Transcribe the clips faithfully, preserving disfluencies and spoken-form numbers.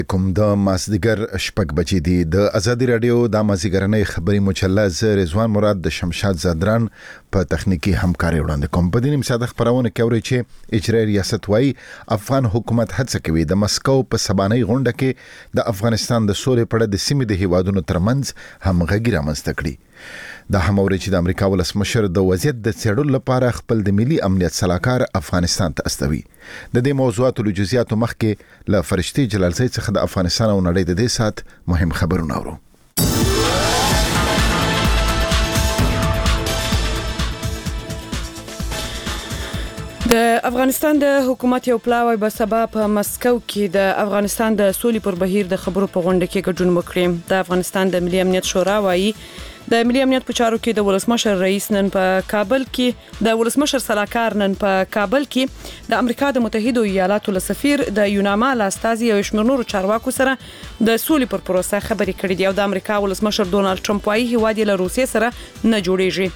کوم د مازدیګر شپږ بجې دي د ازادي رادیو د مازدیګرنۍ خبري مجله ز رضوان مراد د شمشاد زادران په تخنیکی همکاري وړاندې کوم. په دې نیم ساده خبرونه کې اوري چې اجرایي ریاست وايي افغان حکومت هڅه کوي د مسکو په سبانۍ غونډه کې د افغانستان د سولې په اړه د سیمې د هیوادونو ترمنځ همغږي رامنځته کړي. دا هم اوري چې د امریکا ولسمشر د وضعیت د څېړلو لپاره خپل د ملي امنیت صلاحکار افغانستان ته استوي. د دې موضوعاتو له جزئیاتو مخکې له فرشتي جلالزی څخه د افغانستان او نړۍ د دې سات مهم خبرونه اورو. د افغانستان د حکومت یو پلاوی به سبا په مسکو کې د افغانستان د سولې پر بهیر د خبرو په غونډه کې ګډون وکړي. د افغانستان د ملي امنیت شورا وايي د ملي امنیت په چارو کې د ولسمشر رئیس نن په کابل کې د ولسمشر صلاحکار نن په کابل کې د امریکا د متحده ایالاتو له سفیر د یوناما له استازي او شمېر نورو چارواکو سره د سولې پر پروسه خبرې کړې دي. او د امریکا ولسمشر ډونالد ټرمپ وايي هیواد له روسیې سره نه جوړیږي.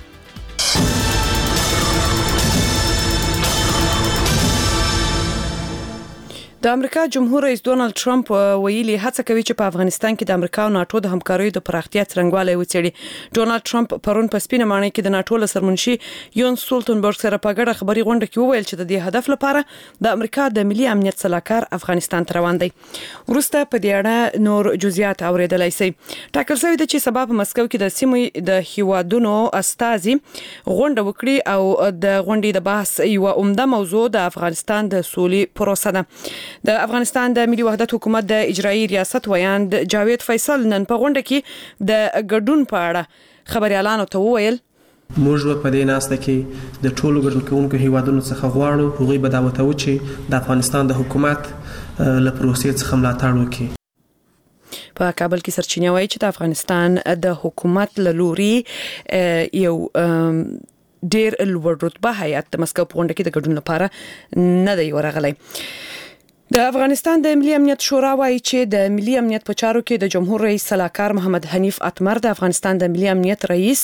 د امریکا جمهور رئیس ډونالد ټرمپ ویلي هڅه کوي چې په افغانستان کې د امریکا او ناتو د همکاریو د پراختیا څرنګوالی وڅېړي. ډونالد ټرمپ پرون په سپینه ماڼۍ کې د ناتو له سرمنشي یون سولټنبرګ سره په ګډه خبري غونډه کې وویل چې د دې هدف لپاره د امریکا د ملي امنیت صلاحکار افغانستان ته روان دی. وروسته په دې اړه نور جزئیات اوریدلای شئ. ټاکل شوی دی چې سبا په مسکو کې د سیمې د هیوادونو استازي غونډه وکړي او د غونډې د بحث یو عمده موضوع د افغانستان د سولې پروسه ده. د افغانستان د ملي وحدت حکومت د اجرایي ریاست ویاند جاوید فیصل نن په غونډه کې د ګډون په اړه خبريالانو ته وویل موږ په دې ناسته کې د ټولو ګډون کوونکو هیوادونو څخه غواړو هغوی به دا وتاو چې د افغانستان د حکومت له پروسې څخه ملاتړ وکړي. په کابل کې سرچینه وايي چې د افغانستان د حکومت له لوري یو ډیر لوړ رتبه هیئت د مسکو په غونډه کې د ګډون لپاره نه دی ورغلی. د افغانستان د ملي امنیت شورا وايي چې د ملي امنیت په چارو کې د جمهور رئیس صلاحکار محمد حنیف اتمر د افغانستان د ملي امنیت رئیس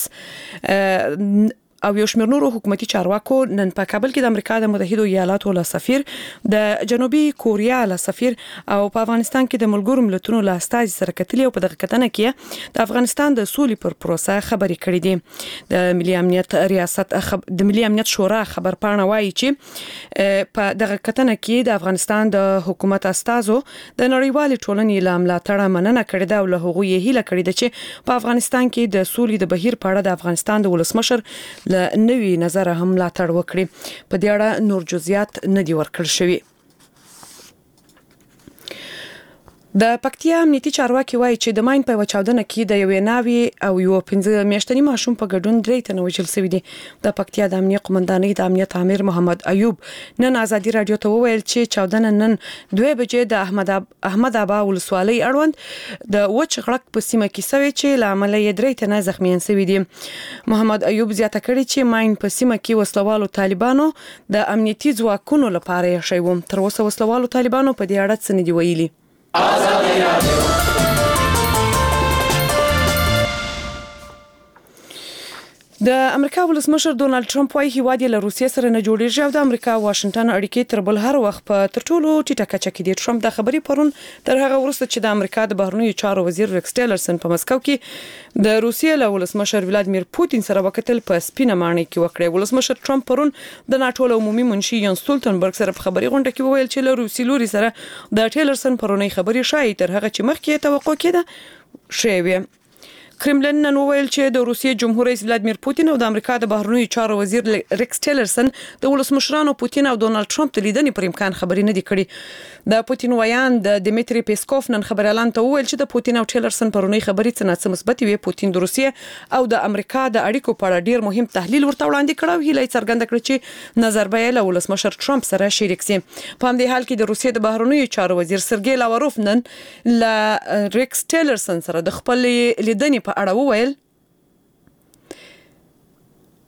او یو شمېر نورو حکومتي چارواکو نن په کابل کې د امریکا د متحده ایالاتو له سفیر د جنوبي کوریا له سفیر او په افغانستان کې د ملګرو ملتونو له استازي سره کتلي او په دغه کتنه کې د افغانستان د سولې پر پروسه خبرې کړې دي. د ملي امنیت ریاست خب... د ملي امنیت شورا خبرپاڼه وايي چې په دغه کتنه کې د افغانستان د حکومت استازو د نړیوال ټولنې له ملاتړه مننه کړې ده او له هغوی یې هیله کړې ده چې په افغانستان کې د سولې د بهیر په اړه د افغانستان د ولسمشر له نوي نظر هم ملاتړ وکړي. په دې اړه نور جزئیات نه دي ورکړل شوي. د پکتیا امنیتي چارواکي وایي چې د ماین په چاودنه کې د یوې ناوي او یو پنځه میاشتنی ماشوم په ګډون درې تنه وژل شوي دي. د پکتیا د امنیت قومندانۍ د امنیت امیر محمد ایوب نن ازادي رادیو ته وویل چې چاودنه نن دوه بجې د احمد اب احمد ابا ولسوالۍ اړوند د وچ غړک په سیمه کې سوي چې لامل یې درې تنه زخمیان شوي دي. محمد ایوب زیاته کړې چې ماین په سیمه کې وسلوالو طالبانو د امنیتي ځواکونو لپاره یې شوی و. تر اوسه وسلوالو طالبانو په دې اړه څه نه دی ویلي. آزادی رادیو د امریکا ولسمشر ډونالد ټرمپ وايي هیواد له روسیې سره نه جوړیږي او د امریکا واشنگټن اړیکې تر بل هر وخت په تر ټولو ټیټه کچه کې دي. ټرمپ د خبرې پرون تر هغه وروسته چې د امریکا د بهرنیو چارو وزیر ریکس ټیلرسن په مسکو کې د روسیې له ولسمشر ولادیمیر پوتین سره وکتل په سپینه ماڼۍ کې وکړي. ولسمشر ټرمپ پرون د ناتو عمومي منشي یون سولټنبرګ سره په خبري غونډه کې وویل چې له روسي لوري سره د ټیلرسن پرونی خبري شای تر هغه چې مخکې توقع کېده شوی. کرملین نن وویل چې د روسیې جمهور رئیس ولادیمیر پوتین او د امریکا د بهرنیو چارو وزیر ریکس ټیلرسن د ولسمشرانو پوتین او ډونالد ټرمپ د لیدنې پر امکان خبرې نه دي کړې. د پوتین ویاند د دیمیتری پیسکوف نن خبريالان ته وویل چې د پوتین او ټیلرسن پرونی خبرې څه نه څه مثبت وي. پوتین د روسیې او د امریکا د اړیکو په اړه ډیر مهم تحلیل ورته وړاندې کړو. هیله څرګنده کړې چې نظر به له ولسمشر ټرمپ سره شریک شي. په همدې حال کې د روسیې د بهرنیو چارو وزیر سرګی لاوروف نن ل ریکس ټیلرسن سره د خپل لیدنې په اړه وویل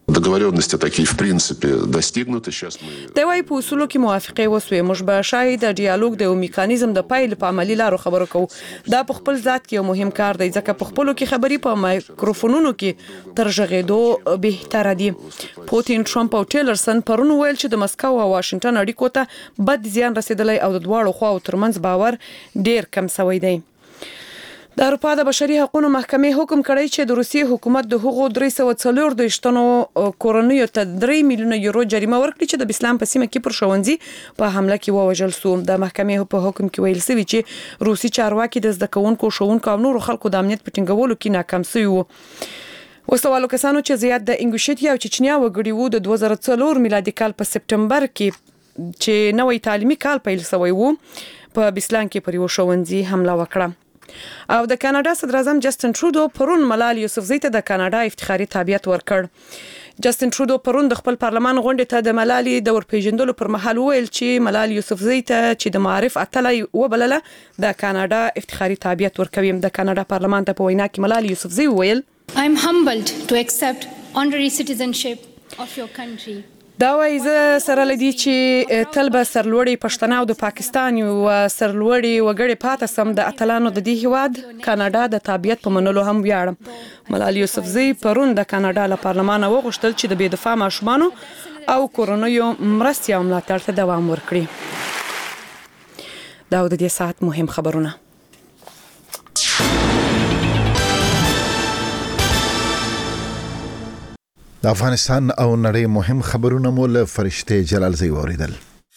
Договоренности такие, в принципе, достигнуты. Сейчас мы... د وای په اصولو کې موافقه وسوي موږ به شاید د ډیالوګ د میکانیزم د پایل په عملی لارو خبرو کوو دا په خپل ذات کې یو مهم کار دی ځکه په خپلو کې خبري په مایکروفونونو کې تر ژغېدو بهتره دي پوتین ټرمپ او ټیلرسن پرون ویل چې د مسکو او واشنگټن اړیکو ته بد زیان رسیدلی او د دواړو خواو ترمنځ باور ډیر کم شوی دی د اروپا د بشري حقوقو محکمې حکم کړی چې د روسیې حکومت د هغو درې سوه څلور د شتنو کورنیو ته درې میلیونه یورو جریمه ورکړي چې د اسلام په سیمه کې پر ښوونځي په حمله کې ووژل شو د محکمې په حکم کې ویل شوی چې روسي چارواکي د زده کوونکو ښوونکو او نورو خلکو د امنیت په ټینګولو کې ناکام شوي وو وسوالو کسانو چې زیات د انګوشتیا او چچنیا وګړي وو د دوه زره څلور میلادي کال په سپټمبر کې چې نوې تعلیمي کال پیل شوی وو په بسلان کې پر یو ښوونځي حمله وکړه او د کاناډا صدر اعظم جسټن ټرودو پرون ملال یوسفزۍ ته د کاناډا افتخاري تابعیت ورکړ جسټن ټرودو پرون د خپل پارلمان غونډې ته د ملالي د ورپېژندلو پر مهال ویل چې ملال یوسفزۍ ته چې د معرف اتلای وبلله د کاناډا افتخاري تابعیت ورکوي د کاناډا پارلمان ته په وینا کې ملال یوسفزۍ ویل I'm humbled to accept honorary citizenship of your country. دا وایي زه سره لدی چې تل به سرلوړي پښتانه او د پاکستان یو سرلوړي وګړي پاتې سم د اتلانو د دې هیواد کاناډا د تابعیت په منلو هم ویاړم ملال یوسفزۍ پرون د کاناډا له پارلمانه وغوښتل چې د بې دفاع ماشومانو او کورنیو مرستې او ملاتړ ته دوام ورکړي دا د دې ساعت مهم خبرونه د افغانستان او نړۍ مهم خبرونه مو له فرشته جلال زی اوریدل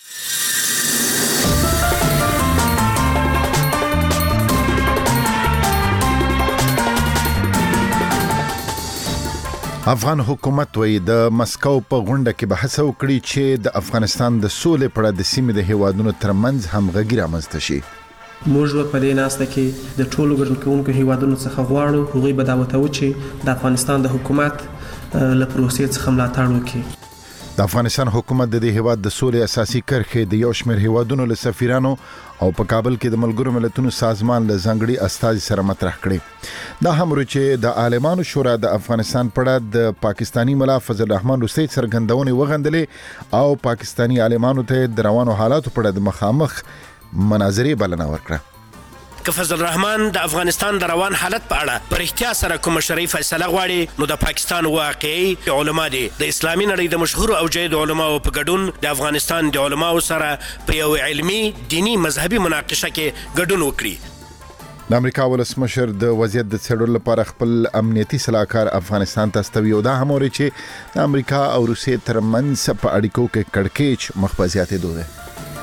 افغان حکومت وی د مسکو په غونډه کې بحث وکړي چې د افغانستان د سولې په اړه د سیمې د هیوادونو ترمنځ همغږي رامنځته شي موږ په دې ناسته کې د ټولو ګډونکو هیوادونو څخه غواړو هغوی به دا وتو چې د افغانستان د حکومت له پروسې څخه ملاتړ وکړي د افغانستان حکومت د دې هیواد د سولې اساسي کرښې د یو شمېر هیوادونو له سفیرانو او په کابل کې د ملګرو ملتونو سازمان له ځانګړي استازي سره مطرح کړي دا هم ورو چې د عالمانو شورا د افغانستان په اړه د پاکستانی ملا فضل الرحمن روسي څرګندونې وغندلې او پاکستانی عالمانو ته د روانو حالاتو په اړه د مخامخ مناظرې بلنه ورکړه که فضل الرحمن د افغانستان د روان حالت په اړه پر احتیا سره کوم شرعي فیصله غواړي نو د پاکستان واقعي علما دي د اسلامي نړۍ د مشهور او جيد علماو په ګډون د افغانستان د علماو سره په یو علمي دینی مذهبي مناقشه کې ګډون وکړي د امریکا ولسمشر د وضعیت د څېړلو لپاره خپل امنیتي صلاحکار افغانستان ته استوي او دا هم وري چې د امریکا او روسیې ترمنځ په اړیکو کې کړکېچ مخ په زیاتېدو دی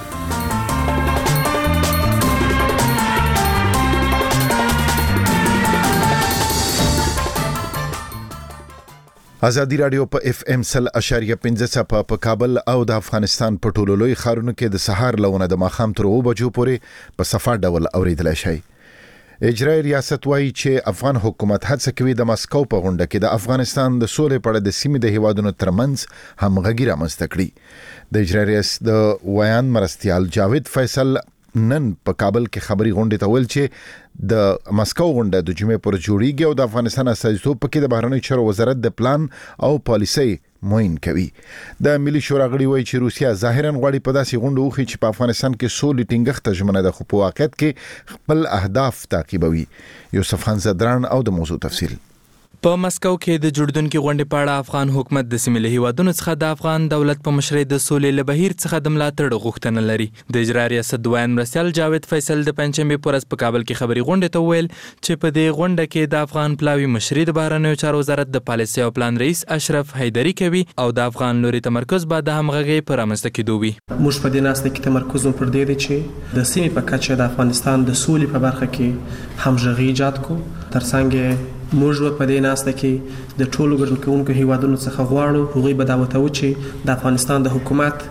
ازادي رادیو په اف ام سل اشاریه پنځه صفه په کابل او د افغانستان په ټولو لوی ښارونو کې د سهار لونه د ماخام تر اوو بجو پورې په صفه ډول اوریدل شي اجرای ریاست وایي چې افغان حکومت هڅه کوي د مسکو په غونډه کې د افغانستان د سولې په اړه د سیمې د هیوادونو ترمنځ همغږي رامنځته کړي د اجرای ریاست د ویان مرستيال جاوید فیصل نن په کابل کې خبري غونډه ته ویل چې د مسکو غونډه د جمعې پر جوړیږي او د افغانستان استازیتوب پکې د بهرنیو چارو وزارت د پلان او پالیسۍ معین کوي د ملي شورا غړي وایي چې روسیا ظاهرا غواړي په داسې غونډه وخی چې په افغانستان کې سولې ټینګښت ژمنه ده خو په واقعیت کې خپل اهداف تعقیبوي یوسف خان زدران او د موضوع تفصیل په مسکو کې د جوړدونکو غونډې په اړه افغان حکومت د سیمې له هیوادونو څخه د افغان دولت په مشرۍ د سولې له بهیر څخه د ملاتړ غوښتنه لري د اجرا ریاست دویم مرستيال جاوید فیصل د پنځمې پورز په کابل کې خبري غونډې ته ویل چې په دې غونډه کې د افغان پلاوی مشري د بهرنیو چارو وزارت د پالیسي او پلان رئیس اشرف حیدری کوي او د افغان لوري تمرکز به د همغږي پر رامنځته کېدو وي موږ په دې ناسته کې تمرکز پر دې دی چې د سیمې په کچه د افغانستان د سولې په برخه کې همغږي ایجاد کو ترڅنګ موږ په دې ناسته کې د ټولو ګډونکو هیوادونو څخه غواړو هغوی به دا وتو چې د افغانستان د حکومت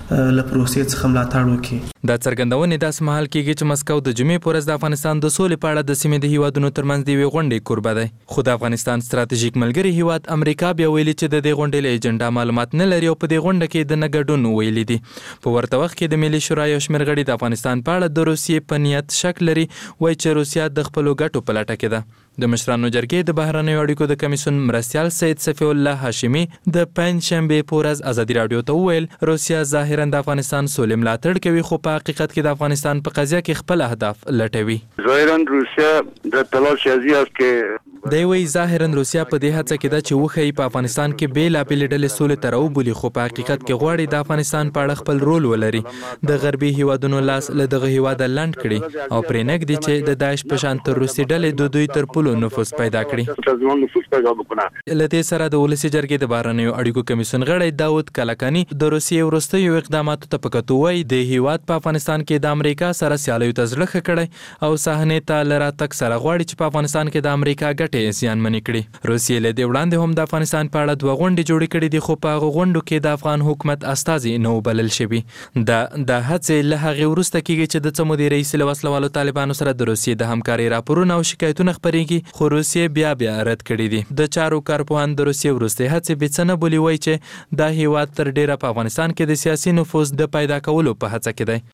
له پروسې څخه ملاتړ وکړي. دا څرګندونې داس مهال کېږي چې مسکو د جمعې په ورځ د افغانستان د سولې په اړه د سیمې د هیوادونو ترمنځ د یوې غونډې کوربه دی. خو د افغانستان ستراتیژیک ملګری هیواد امریکا بیا ویلي چې د دې غونډې له ایجنډا معلومات نه لري او په دې غونډه کې د نه ګډون ویلي دي. په ورته وخت کې د ملي شورا یو شمېر غړي د افغانستان په اړه د روسیې په نیت شک لري، وایي چې روسیه د خپلو ګټو په لټه کې ده. د مشرانو جرګې د بهرنیو اړیکو د کمیسیون مرستیال سید صفی الله هاشمي د پنجشنبې په ورځ ازادي راډیو ته وویل روسیه ظاهرا د افغانستان سولې ملاتړ کوي، خو په حقیقت کې د افغانستان په قضیه کې خپل اهداف لټوي. ظاهرا روسیه د تلاش ازي است کې دی وی ظاهرا روسیه په دې هڅه کې ده چې وښیي په افغانستان کې بېلابېلې ډلې سولې ته راوبولي، خو په حقیقت کې غواړي د افغانستان په اړه خپل رول ولري، د غربي هیوادونو لاس له دغه هیواده لنډ کړي او پرې نږدي چې د داعش په شان تروریستي ډلې د دوی تر پولو نفوذ پیدا کړي. له دې سره د ولسي جرګې د بهرنیو اړیکو کمیسیون غړی داود کلکاني د روسیې وروستیو اقداماتو ته په کتو وایي د هیواد په افغانستان کې د امریکا سره سیالیو ته زړه ښه کړی او صحنې ته له راتګ سره غواړي چې په افغانستان کې د امریکا ګټې زیانمنې کړي. روسیې له دې وړاندې هم د افغانستان په اړه دوه غونډې جوړې کړې دي، خو په هغو غونډو کې د افغان حکومت استازي نه وبلل شوي. دا د هڅې له هغې وروسته کېږي چې د څه مودې راهیسې له وسلوالو طالبانو سره د روسیې د همکارۍ راپورونه او شکایتونه خپرېږي، خو روسیې بیا بیا رد کړي دي. د چارو کارپوهان د روسیې وروستۍ هڅې بې څه نه بولي، وایي چې دا هیواد تر ډیره په افغانستان کې د سیاسي نفوذ د پیدا کولو په هڅه کې دی.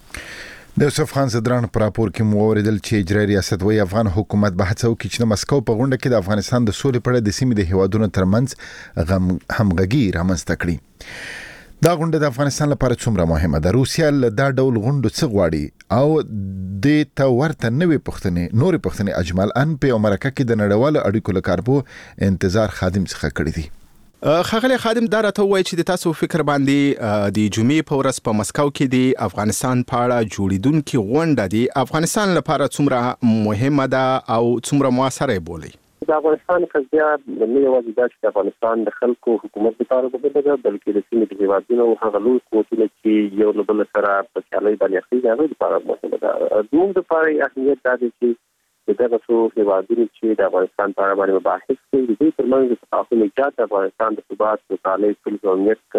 د یوسف خان زدران پر راپور کې مو اوریدل چې اجرایي ریاست وایي افغان حکومت به هڅه وکړي چې د مسکو په غونډه کې د افغانستان د سولې په اړه د سیمې د هیوادونو ترمنځ همغږي رامنځته کړي. دا غونډه د افغانستان لپاره څومره مهمه ده؟ روسیه له دا ډول غونډو څه غواړي او د ته ورته نوې پوښتنې نورې پوښتنې اجمل ان په امریکا کې د نړیوالو اړیکو له کارپو انتظار خادم څخه کړی دي. خغلی خادم دا راته وایي چې د تاسو فکر باندې د جمعې په ورځ په مسکو کې د افغانستان په اړه جوړیدونکې غونډه د افغانستان لپاره څومره مهمه ده او څومره موثره بولي؟ د افغانستان قضیه نه یوازې دا چې د افغانستان د خلکو حکومت لپاره مهمه ده، بلکې د سیمې د هیوادونو هغه لوی قوتونه چې یو له بل سره په سیالۍ باندې اخلي هغوی لپاره مهمه ده. زموږ لپاره اهمیت دا دی چې دغه څو هیوادونو چې د افغانستان په اړه باندې مباحث کوي د دې ترمنځ د تفاهم ایجاد د افغانستان د ثبات، سوکالۍ، صلح او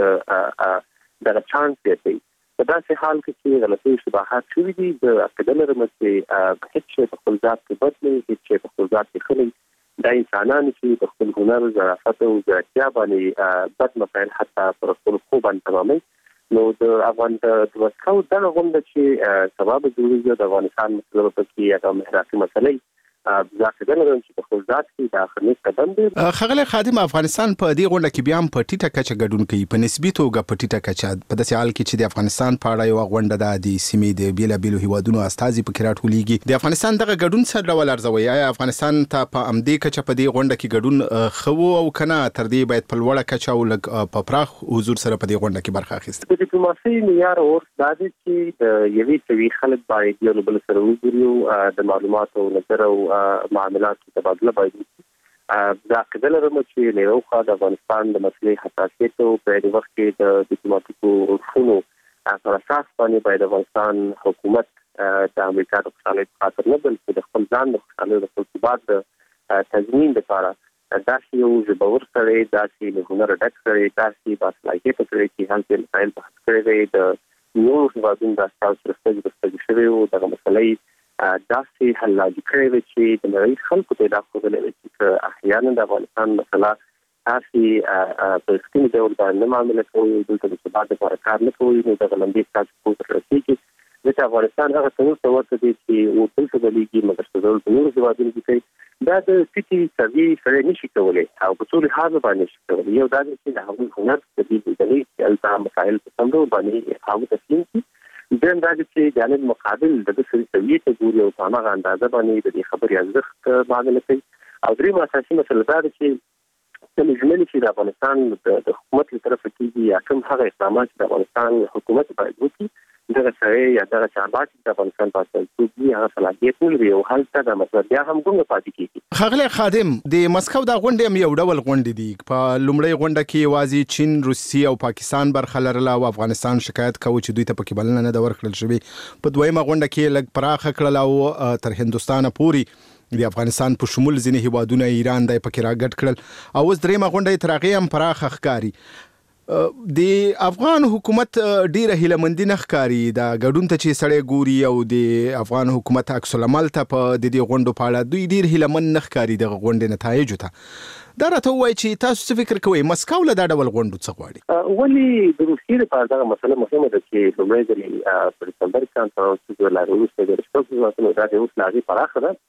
امنیت دغه چانس دی. په داسې حال کې چې غلطي شبهات شوي دي، د عقیده لرم چې هیڅ شی په خپل ذات کې بد نه وي، هیڅ شی په خپل ذات کې ښه نه وي. دا انسانان چې په خپل هنر، ظرافت او ځیرکتیا باندې بد مسایل حتی پر خپل خو باندې تماموي. نو د افغان د مسکو دغه غونډه چې سبب جوړیږي د افغانستان مسله په کې هغه محراسي مسلې ځکه دا لرم چې په خپل ذات کې د اخرنی قدم دی. خغلی خادم افغانستان په دې غونډه کې بیا هم په ټیټه کچه ګډون کوي، په نسبي توګه په ټیټه کچه، په داسې حال کې چې د افغانستان په اړه یو غونډه ده د سیمې د بیلابیلو هیوادونو استازي پکې راټولیږي. د افغانستان دغه ګډون څه ډول ارزوي؟ آیا افغانستان ته په همدې کچه په دې غونډه کې ګډون ښه او کنه تر دې باید په لوړه کچه او لږ په پراخ حضور سره په دې غونډه کې برخه اخیستل؟ د ډیپلوماسۍ معیار اوس دا دی چې د یوې سوي خلک باید یو بل سره وګوري، د معلوماتو او نظر او معاملات تبادله باید وشي. دا عقیده لرم چې له یو خوا د افغانستان د مسلې حساسیت او په دې وخت کې د ډیپلوماټیکو اصولو پر اساس باندې باید افغانستان حکومت د امریکا د خوشحالۍ په خاطر نه بلکې د خپل ځان د خوشحالۍ د خپل ثبات د تضمین لپاره داسې یو ژبور سړی، داسې له هنره ډک سړی، داسې باصلاحیته سړی چې هلته مسایل بحث کړی دی، د نورو هیوادونو د استازو سره سترګې په سترګې شوي وو، دغه مسلې داسې حل لارې کړې وې چې د نړۍ خلکو ته دا ښودلې وې چې احیانا د افغانستان مسله تاسې په رښتیني ډول باندې نه معامله کوئ، دلته د ثبات لپاره کار نه کوئ، نو دغه لمبې ستاسو پورته رسېږي. ځکه افغانستان هغه تنور ته ورته دی چې و دلته بلیږي مګر څه ډول په نورو هیوادونو کې کوي. دا د ټیټي سوي سړی نشي کولی او په څو لحاظو باندې نشي کولی. یو دا دی چې د هغوی هنر د دې لیدلې چې هلته مسایل په سم ډول باندې هغوی تسلیم کړي. دویم دا دی چې جانب مقابل د ده سوي ته ګوري او په هماغه اندازه باندې د دې خبرې ارزښت معامله کوي. او درېیم اساسي مسله دا ده چې کوم ژمنې چې د افغانستان د حکومت له طرفه کېږي یا کوم هغه اقدامات چې د افغانستان حکومت باید وکړي، دغه سړی یا دغه چارواکي د افغانستان په استازیتوب وي هغه صلاحیت نه لري او هلته دا مسله بیا هم ګونګه پاتې کېږي. ښاغلی خادم، د مسکو دا غونډې هم یو ډول غونډې دي. په لومړۍ غونډه کې یوازې چین، روسیې او پاکستان برخه لرله او افغانستان شکایت کوي چې دوی ته پکې بلنه نه ده ورکړل شوې. په دویمه غونډه کې لږ پراخه کړل او تر هندوستانه پورې د افغانستان په شمول ځینې هیوادونه ایران دی پکې راګډ کړل او اوس درېیمه غونډه یې تر هغې هم پراخه ښکاري. د افغان حکومت ډیره هیلمندي نه ښکاري دا ګډون ته چې سړی ګوري او د افغان حکومت عکس العمل ته په د دې غونډو په اړه دوی ډیر هیلمن نه ښکاري د غونډې نتایج ته دا راته وایي چې تاسو څه فکر کوئ مسکو له دا ډول غونډو څه غواړي ولې د روسیې لپاره دا مسله مهمه ده چې لومړی ځل په ډسمبر کانفرنس کې ولر روسیې د رښتینو ځواکونو د اوس لاغي پراخه ده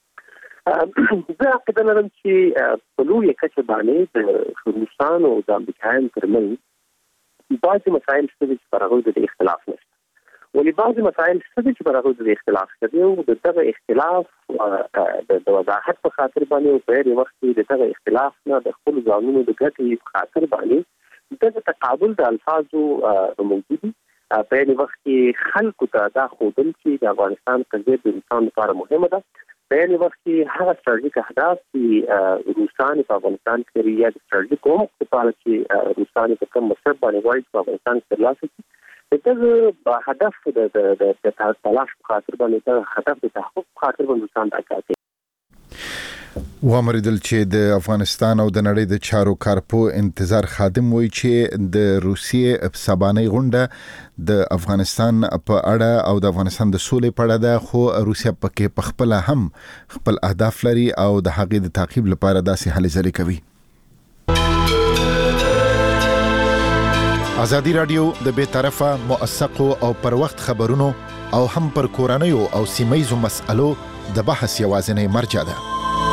زه عقیده لرم چې په لویه کچه باندې د روسانو او د امریکایانو ترمنځ بعضې مسایل شته چې پر هغوی د اختلاف نشته ولې بعضې مسایل شته چې پر هغوی د اختلاف شته دی او د دغه اختلاف د وضاحت په خاطر باندې او په دې وخت کې د دغه اختلاف نه د خپلو ځانونو د ګټې په خاطر باندې دغه تقابل د الفاظو موجود دي په دې وخت کې خلکو ته دا ښودل چې د افغانستان قضیه د روسانو لپاره مهمه ده په دې وخت کې هغه ستراتیژیک اهداف چې روسان په افغانستان کې لري یا د ستراتیژیک کوم لپاره چې روسان په کوم مقصد باندې وایي په افغانستان کې ترلاسه کړي دغه هدف د د د تلاش په خاطر باندې د هدف د تحقق په خاطر باندې روسان دا کوي وامریدل چې د افغانستان او د نړۍ د چارو کارپو انتظار خادم وایي چې د روسیې سبانۍ غونډه د افغانستان په اړه او د افغانستان د سولې په اړه ده خو روسیا پکې په خپل هم خپل اهداف لري او د هغې د تعقیب لپاره داسې هلې ځلې کوي. ازادي رادیو د بې طرفه موثقو او پر وخت خبرونو او هم پر کورنیو او سیمه‌یزو مسألو د بحث یوازینی مرجع ده.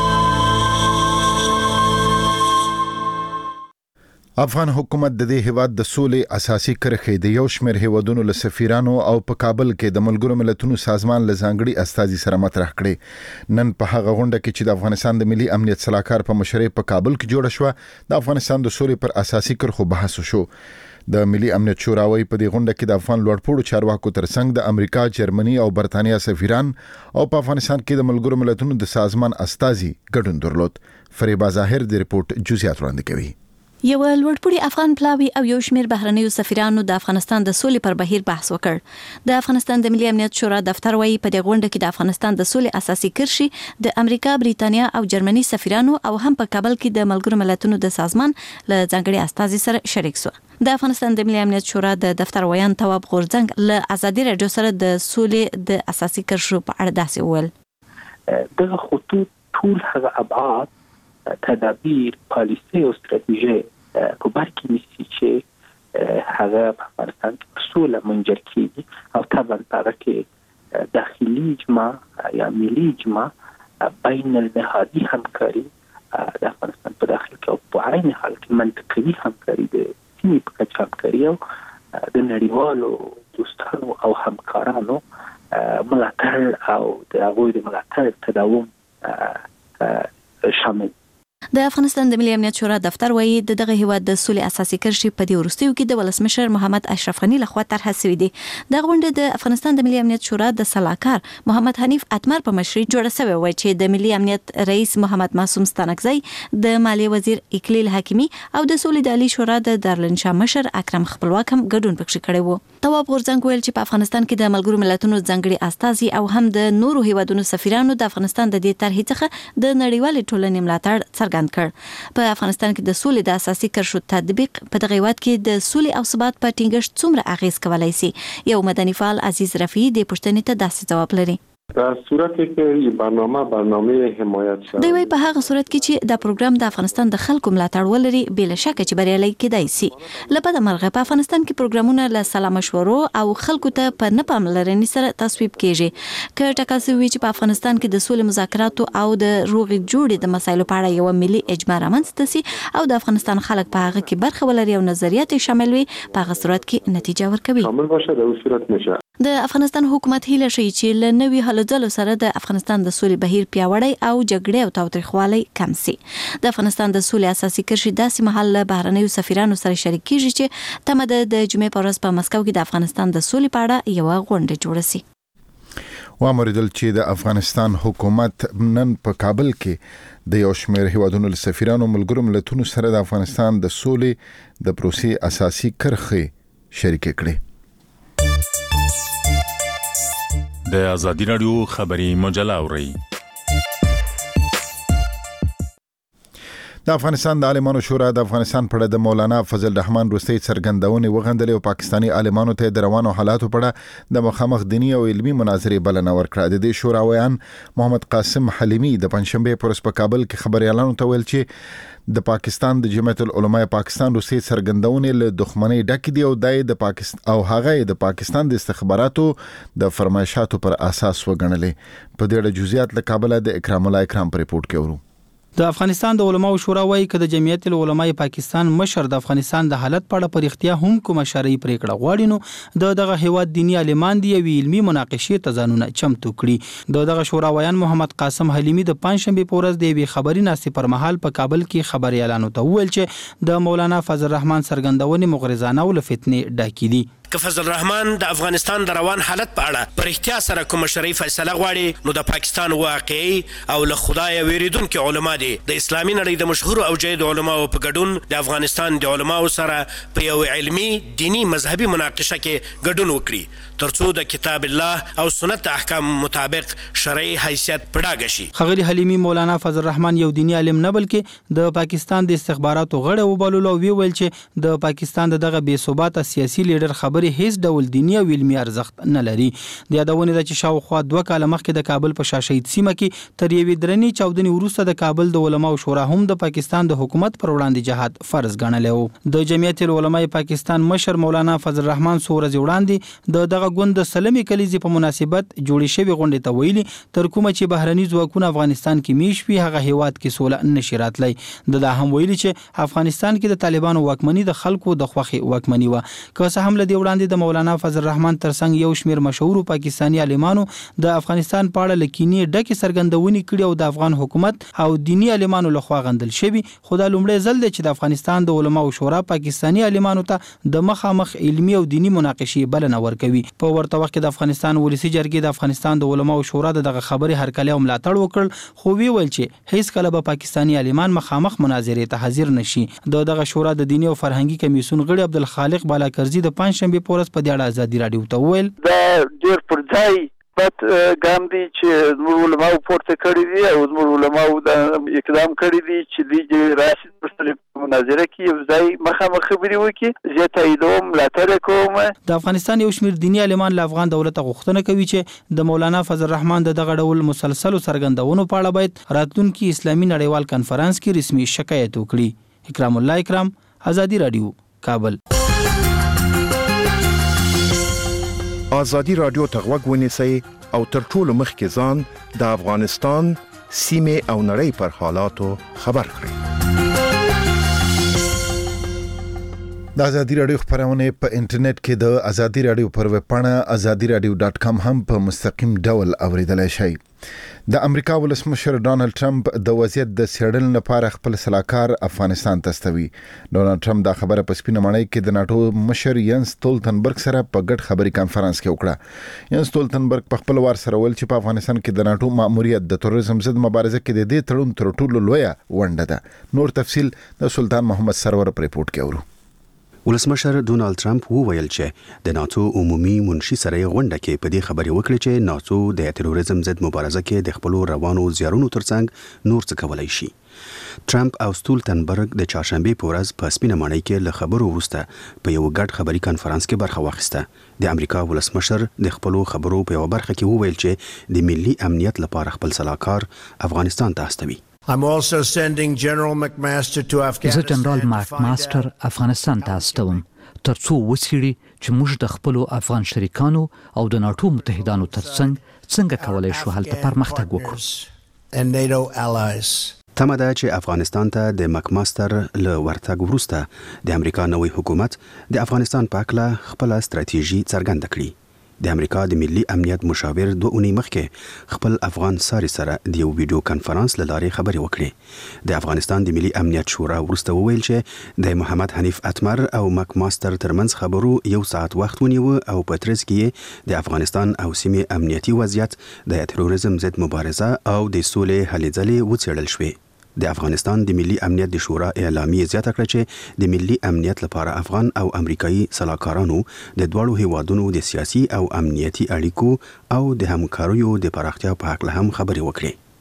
افغان حکومت د دې هیواد د سولې اساسي کرښې د یو شمېر هیوادونو له سفیرانو او په کابل کې د ملګرو ملتونو سازمان له ځانګړي استازي سره مطرح کړي. نن په هغه غونډه کې چې د افغانستان د ملي امنیت صلاحکار په مشرۍ په کابل کې جوړه شوه د افغانستان د سولې پر اساسي کرښو بحث وشو. د ملي امنیت شوراوي په دې غونډه کې د افغان لوړپوړو چارواکو ترڅنګ د امریکا، جرمني او برتانیا سفیران او په افغانستان کې د ملګرو ملتونو د سازمان استازي ګډون درلود. فریبا ظاهر د ریپورت جزئیات وړاندې کوي. یو لوړپوړي افغان پلاوی او یو شمېر بهرنیو سفیرانو د افغانستان د سولې پر بهیر بحث وکړ. د افغانستان د ملي امنیت شورا دفتر وایي په دې غونډه کې د افغانستان د سولې اساسي کرښې د امریکا، بریتانیا او جرمني سفیرانو او هم په کابل کې د ملګرو ملتونو د سازمان له ځانګړي استازي سره شریک شو. د افغانستان د ملي امنیت شورا د دفتر ویان تواب غورځنګ له ازادي رادیو سره د سولې د اساسي کرښو په اړه داسې وویل. دغه خطوط ټول هغه ابعاد، تدابیر، پالیسي او ستراتیژي په بر کې نیسي چې هغه په افغانستان کې په سوله منجر کیږي او طبعا هغه کې داخلي اجماع یا ملي اجماع بین النهادي همکاري د افغانستان په داخل کې او په عین حال کې منطقي همکاري د سیمې په کچه همکاري او د نړیوالو دوستانو او همکارانو ملاتړ او د هغوی د ملاتړ تداوم شامل. د افغانستان د ملي امنیت شورا دفتر وایي د دغه هیواد د سولې اساسي کرښې په دې وروستیو کې د ولسمشر محمد اشرف غني لخوا طرح شوې دي. د غونډې د افغانستان د ملي امنیت شورا د سلاکار محمد حنیف اتمر په مشرۍ جوړه شوې وای چې د ملي امنیت رئیس محمد معصوم ستانکزی، د مالیې وزیر اکلیل حکیمی او د سولې د عالی شورا د دارالانشا مشر اکرم خپلواک هم ګډون پکې کړی وو. تواب غورځنګ ویل چې په افغانستان کې د ملګرو ملتونو ځانګړي استازي او هم د نورو هیوادونو سفیرانو د افغانستان د دې طرحې څخه د نړیوال ټولنې ملاتړ څرګند کړ. په افغانستان کې د سولې د اساسي کرښو تطبیق په دغه هیواد کې د سولې او ثبات په ټینګښت څومره اغیز کولای شي؟ یو مدني فعال عزیز رفیعي د پوښتنې ته داسې جواب لري. در صورتی که این برنامه برنامه حمایت شد. دوی په هغه صورت کې چې دا پروګرام د افغانستان د خلکو ملاتړ ولري بل شک چې بریالي کېدای شي. لپاره مرغه په افغانستان کې پروګرامونه له سلام مشورو او خلکو ته په نه پاملرنې سره تصویب کیږي. که ټاکل وي چې په افغانستان کې د سولې مذاکراتو او د روغې جوړې د مسایلو په اړه یو ملي اجماع رامنځته شي او د افغانستان خلک په هغه کې برخه ولري او نظریات شامل وي، په هغه صورت کې نتیجه ورکوي. شامل باشه د صورت نشه. د افغانستان حکومت هیله شي چې له نوي هلو ځلو سره د افغانستان د سولې بهیر پیاوړی او جګړې او تاوتریخوالی کم شي. د افغانستان د سولې اساسي کرښې داسې مهال له بهرنیو سفیرانو سره شریک کیږي چې تمه ده د جمعې په ورځ په مسکو کې د افغانستان د سولې په اړه یو غونډه جوړه شي. وامریدل چې د افغانستان حکومت نن په کابل کې د یو شمېر هیوادونو له سفیرانو ملګرو ملتونو سره د افغانستان د سولې د پروسې اساسي کرښې شریک کړي. د ازادي رادیو خبري مجله اوري. د افغانستان د عالمانو شورا د افغانستان په اړه د مولانا فضل الرحمن وروستۍ څرګندونې وغندلې او پاکستاني عالمانو ته د روانو حالاتو په اړه د مخامخ دینی او علمي مناظرې بلنه ورکړه. د دې شورا ویان محمد قاسم حلیمی د پنځشنبه پر ورځ په کابل کې خبريالانو ته ویل چې د پاکستان د جمعیت العلماء پاکستان وروستۍ څرګندونې له دښمنۍ ډکې دي او دای د پاکستان او هغه د پاکستان د استخباراتو د فرمایشاتو پر اساس وګڼلې. په دې اړه جزئیات له کابل د اکرام الله اکرام پر ریپورت کې ورو. د افغانستان د علماو شورا وايي چې د جمعیت العلماء پاکستان مشر د افغانستان د حالت په اړه پر اختیا هم کوم شرعي پریکړه غواړي نو د دغه هیواد دینی عالمان دی وی علمي مناقشې ته ځانونه چمتو کړي. د دغه شورا ویان محمد قاسم حلیمی د پنځشنبه په ورځ د وی خبري ناسې پر مهال په کابل کې خبري اعلان وکړ چې د مولانا فضل الرحمن څرګندونې مغرضانه او لفتنې ډاکې دي. که فضل الرحمن د افغانستان د روان حالت په اړه پر احتیاط سره کوم شرعي فیصله غواړي نو د پاکستان واقعي او له خدای ویریدونکو علما دي د اسلامي نړۍ د مشهور او جيد علماو په ګډون د افغانستان د علماو سره په یو علمي دینی مذهبي مناقشه کې ګډون وکړي ترڅو د کتاب الله او سنت احکام مطابق شرعي حیثیت پړاګ شي. خغلی حلیمی مولانا فضل الرحمن یو دینی عالم نه بلکې د پاکستان د استخباراتو غړی وبلل او ویل چې د پاکستان دغه بې ثباته سیاسي لیډر خبري هیڅ ډول دینی او علمي ارزښت نه لري. د یادونه د چې شاوخوا دوه کاله مخکې د کابل په شاشید سیمه کې تر یوې درنې چاودنې وروسته د کابل د علماو شورا هم د پاکستان د حکومت پر وړاندې جهاد فرض ګڼلی و. د جمعیت العلماء پاکستان مشر مولانا فضل الرحمن څو ورځې وړاندې د دغه ګوند د سلمې کلیزې په مناسبت جوړې شوې غونډې ته ویلي تر کومه چې بهرني ځواکونه افغانستان کې میش وي هغه هیواد کې سوله نشي راتلی. د دا هم ویلي چې افغانستان کې د طالبانو واکمني د خلکو د خوښې واکمني و. که څه هم له دې وړاندې د مولانا فضل الرحمن ترڅنګ یو شمیر مشهور پاکستانی عالمانو د افغانستان په اړه لکینی ډکه څرګندونې کړي او د افغان حکومت او دینی عالمانو لخوا غندل شوی. خدای لومړی ځل دی چې د افغانستان د علماو شورا پاکستانی عالمانو ته د مخامخ علمي او دینی مناقشې بلنه ورکوي. په ورته وخت کې د افغانستان ولسی جرګې د افغانستان د علماو شورا دغه خبري هرکلی او ملاتړ وکړ خو وی ول چې هیڅ کله به پاکستانی عالمان مخامخ مناظرې ته حاضر نشي. د دغه شورا د دینی او فرهنګي کمیسیون غړي عبدالخالق بالاکرزی د پنځشنبه په ورځ په دې اړه ازادي راډیو ته وویل دا ډیر پر ځای بات ګام دي چې زموږ علماو پورته کړی دي او زموږ علماو دا اقدام کړی دي چې د راشد پرستلې مناظره کې یو ځای مخامخ خبرې وکړي. زه تاییدوم ملاتړ کوم. د افغانستان یو شمیر دینی عالمان له افغان دولت غوښتنه کوي چې د مولانا فضل الرحمن د دغه ډول مسلسلو څرګندونو په اړه باید راتلونکي اسلامي نړیوال کانفرنس کې رسمي شکایت وکړي. اکرام الله اکرام، ازادي راډیو، کابل. ازادي راډیو ته غوږ ونیسئ او تر ټولو مخکې ځان د افغانستان سیمې او نړۍ پر حالاتو خبر کړئ. د ازادي راډیو خبرونه په انټرنیټ کې د ازادي راډیو پر ویب پاڼه ازادي راډیو ډاټ کام هم په مستقیم ډول اوریدلای شئ. د امریکا ولسمشر ډانلډ ټرمپ د وضعیت د سیړل لپاره خپل سلاکار افغانستان ته استوي. ډانلډ ټرمپ دا خبره په سپینه مړی کې د ناتو مشر ینس ستولتنبرګ سره په ګډ خبري کانفرنس کې وکړه. ینس ستولتنبرګ په خپل وار سره ول چې په افغانستان کې د ناتو ماموریت د تروریزم ضد مبارزه کې د دې تړون تر ټولو لویه ونډه ده. نور تفصيل د سلطان محمد سرور په ریپورت کې اورو. ولسمشر ډونالد ټرمپ وویل چې د ناتو عمومي منشي سره غونډه کې په دې خبرې وکړه چې ناتو د تروریزم ضد مبارزه کې د خپل روانو زیارونو ترڅنګ نور څه کولای شي. ټرمپ او ستولتنبرګ د چهارشنبه په ورځ په سپینه مړی کې له خبرو وروسته په یو ګډ خبري کانفرنس کې برخه واخیسته. د امریکا ولسمشر د خپل خبرو په یو برخه کې وویل چې د ملي امنیت لپاره خپل سلاکار افغانستان ته استوي. I'm also sending General McMaster to Afghanistan. زه جنرال مارک ماستر افغانستان ته استوم ترڅو وڅېړي چې موږ د خپل افغان شریکانو او د ناتو متحدانو ترڅنګ څنګه کولای شو هلته پرمختګ وکړو. And NATO allies. تمه ده چې افغانستان ته د مکماستر له ورتګ وروسته د امریکا نوی حکومت د افغانستان په اړه خپل ستراتیژي څرګنده کړي. د امریکا د ملي امنیت مشاور دوه اونۍ مخکې خپل افغان ساري سره د یو ویډیو کانفرنس له لارې خبرې وکړې. د افغانستان د ملي امنیت شورا وروسته وویل چې د محمد حنیف اتمر او مکماستر ترمنځ خبرو یو ساعت وخت ونیو او په ترڅ کې د افغانستان او سیمې امنیتي وضعیت د تروریزم ضد مبارزه او د سولې هلې ځلې وڅېړل شوې. د افغانستان د ملي امنیت د شورا اعلامیه زیاته کړه چې د ملي امنیت لپاره افغان او امریکایي سلاکارانو د دوړو هیوادونو د سیاسي او امنیتي اړیکو او د همکاریو د پراختیا په اړه هم خبرې وکړې.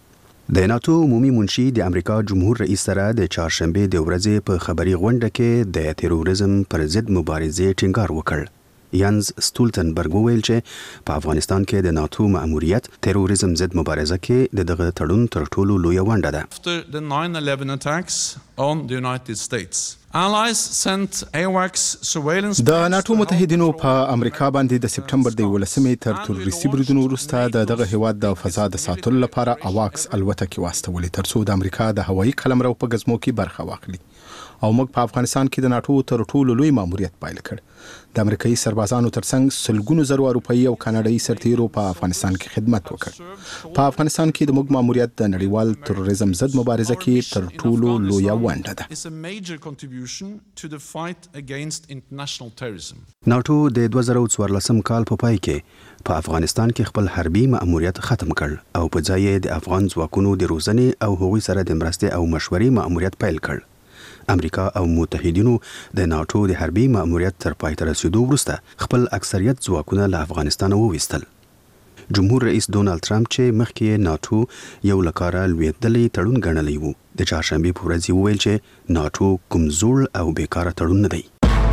د ناتو عمومي منشي د امریکا جمهور رئیس سره د چهارشنبه د ورځې په خبري غونډه کې د تروریزم پر ضد مبارزې ټینګار وکړ. یانز ستولتنبرګ وویل چې په افغانستان کې د ناتو مأموریت تروریزم ضد مبارزه کې د دغه تړون تر ټولو لویه ونډه ده. After the nine eleven attacks on the United States, allies sent AWACS surveillance. د ناتو متحدینو په امریکا باندې د سپټمبر د ولسمې تر تروریستي بریدونو وروسته د دغه هیواد د فضا د ساتلو لپاره اواکس الوتکې واستولې ترڅو د امریکا د هوایي قلمرو په ګزمو کې برخه واخلي او موږ په افغانستان کې د ناتو تر ټولو لوی ماموریت پایل کړ. د امریکایي سربازانو ترڅنګ سلګونو زرو اروپایي او کاناډایي سرتیرو په افغانستان کې خدمت وکړ. په افغانستان کې د موږ ماموریت د نړیوال تروریزم ضد مبارزه کې تر ټولو لویه ونډه ده. It's a major contribution to the fight against international terrorism. ناتو د دوه زره څوارلسم کال په پای کې په افغانستان کې خپل حربي مأموریت ختم کړ او په ځای یې د افغان ځواکونو د روزنې او هغوی سره د مرستې او مشورې مأموریت پیل کړ. امریکا او متحدینو د ناتو د حربي مأموریت تر پای ته رسیدو وروسته خپل اکثریت ځواکونه له افغانستان وویستل. جمهور رئیس ډونالد ټرمپ چې مخکې ناتو یو لکاره لویدلی تړون ګڼلی وو د چهارشنبې په ورځ وویل چې ناتو کوم زوړ او بیکاره تړون نه دی.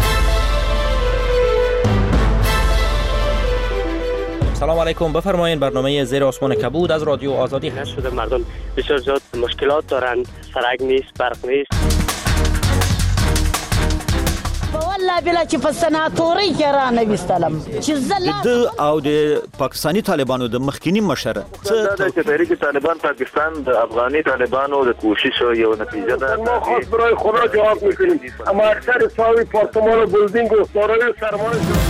سلام علیکم، بفرمایید. برنامه زیر آسمان کبود از رادیو آزادی هست. شده مردم بسیار زیاد مشکلات دارن، سرک نیست، برق نیست. والله بلا چې په سناتوري کې را نه وستلم چې زلا د او د پاکستانی طالبانو د مخکینی مشر څه د تحریک طالبان پاکستان د افغاني طالبانو د کوشش یو نتیجه ده. ما خاص برای خدا جواب میکنیم، اما اکثر ساوی پارتمان و بلدینگ و دارای سرمایه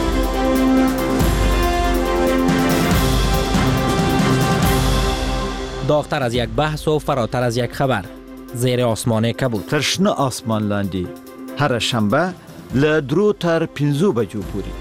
داغتر از یک بحث و فراتر از یک خبر. زیر آسمان کبود. ترشنه آسمان لاندی هر شنبه له درو تر پنځو بجو پورې.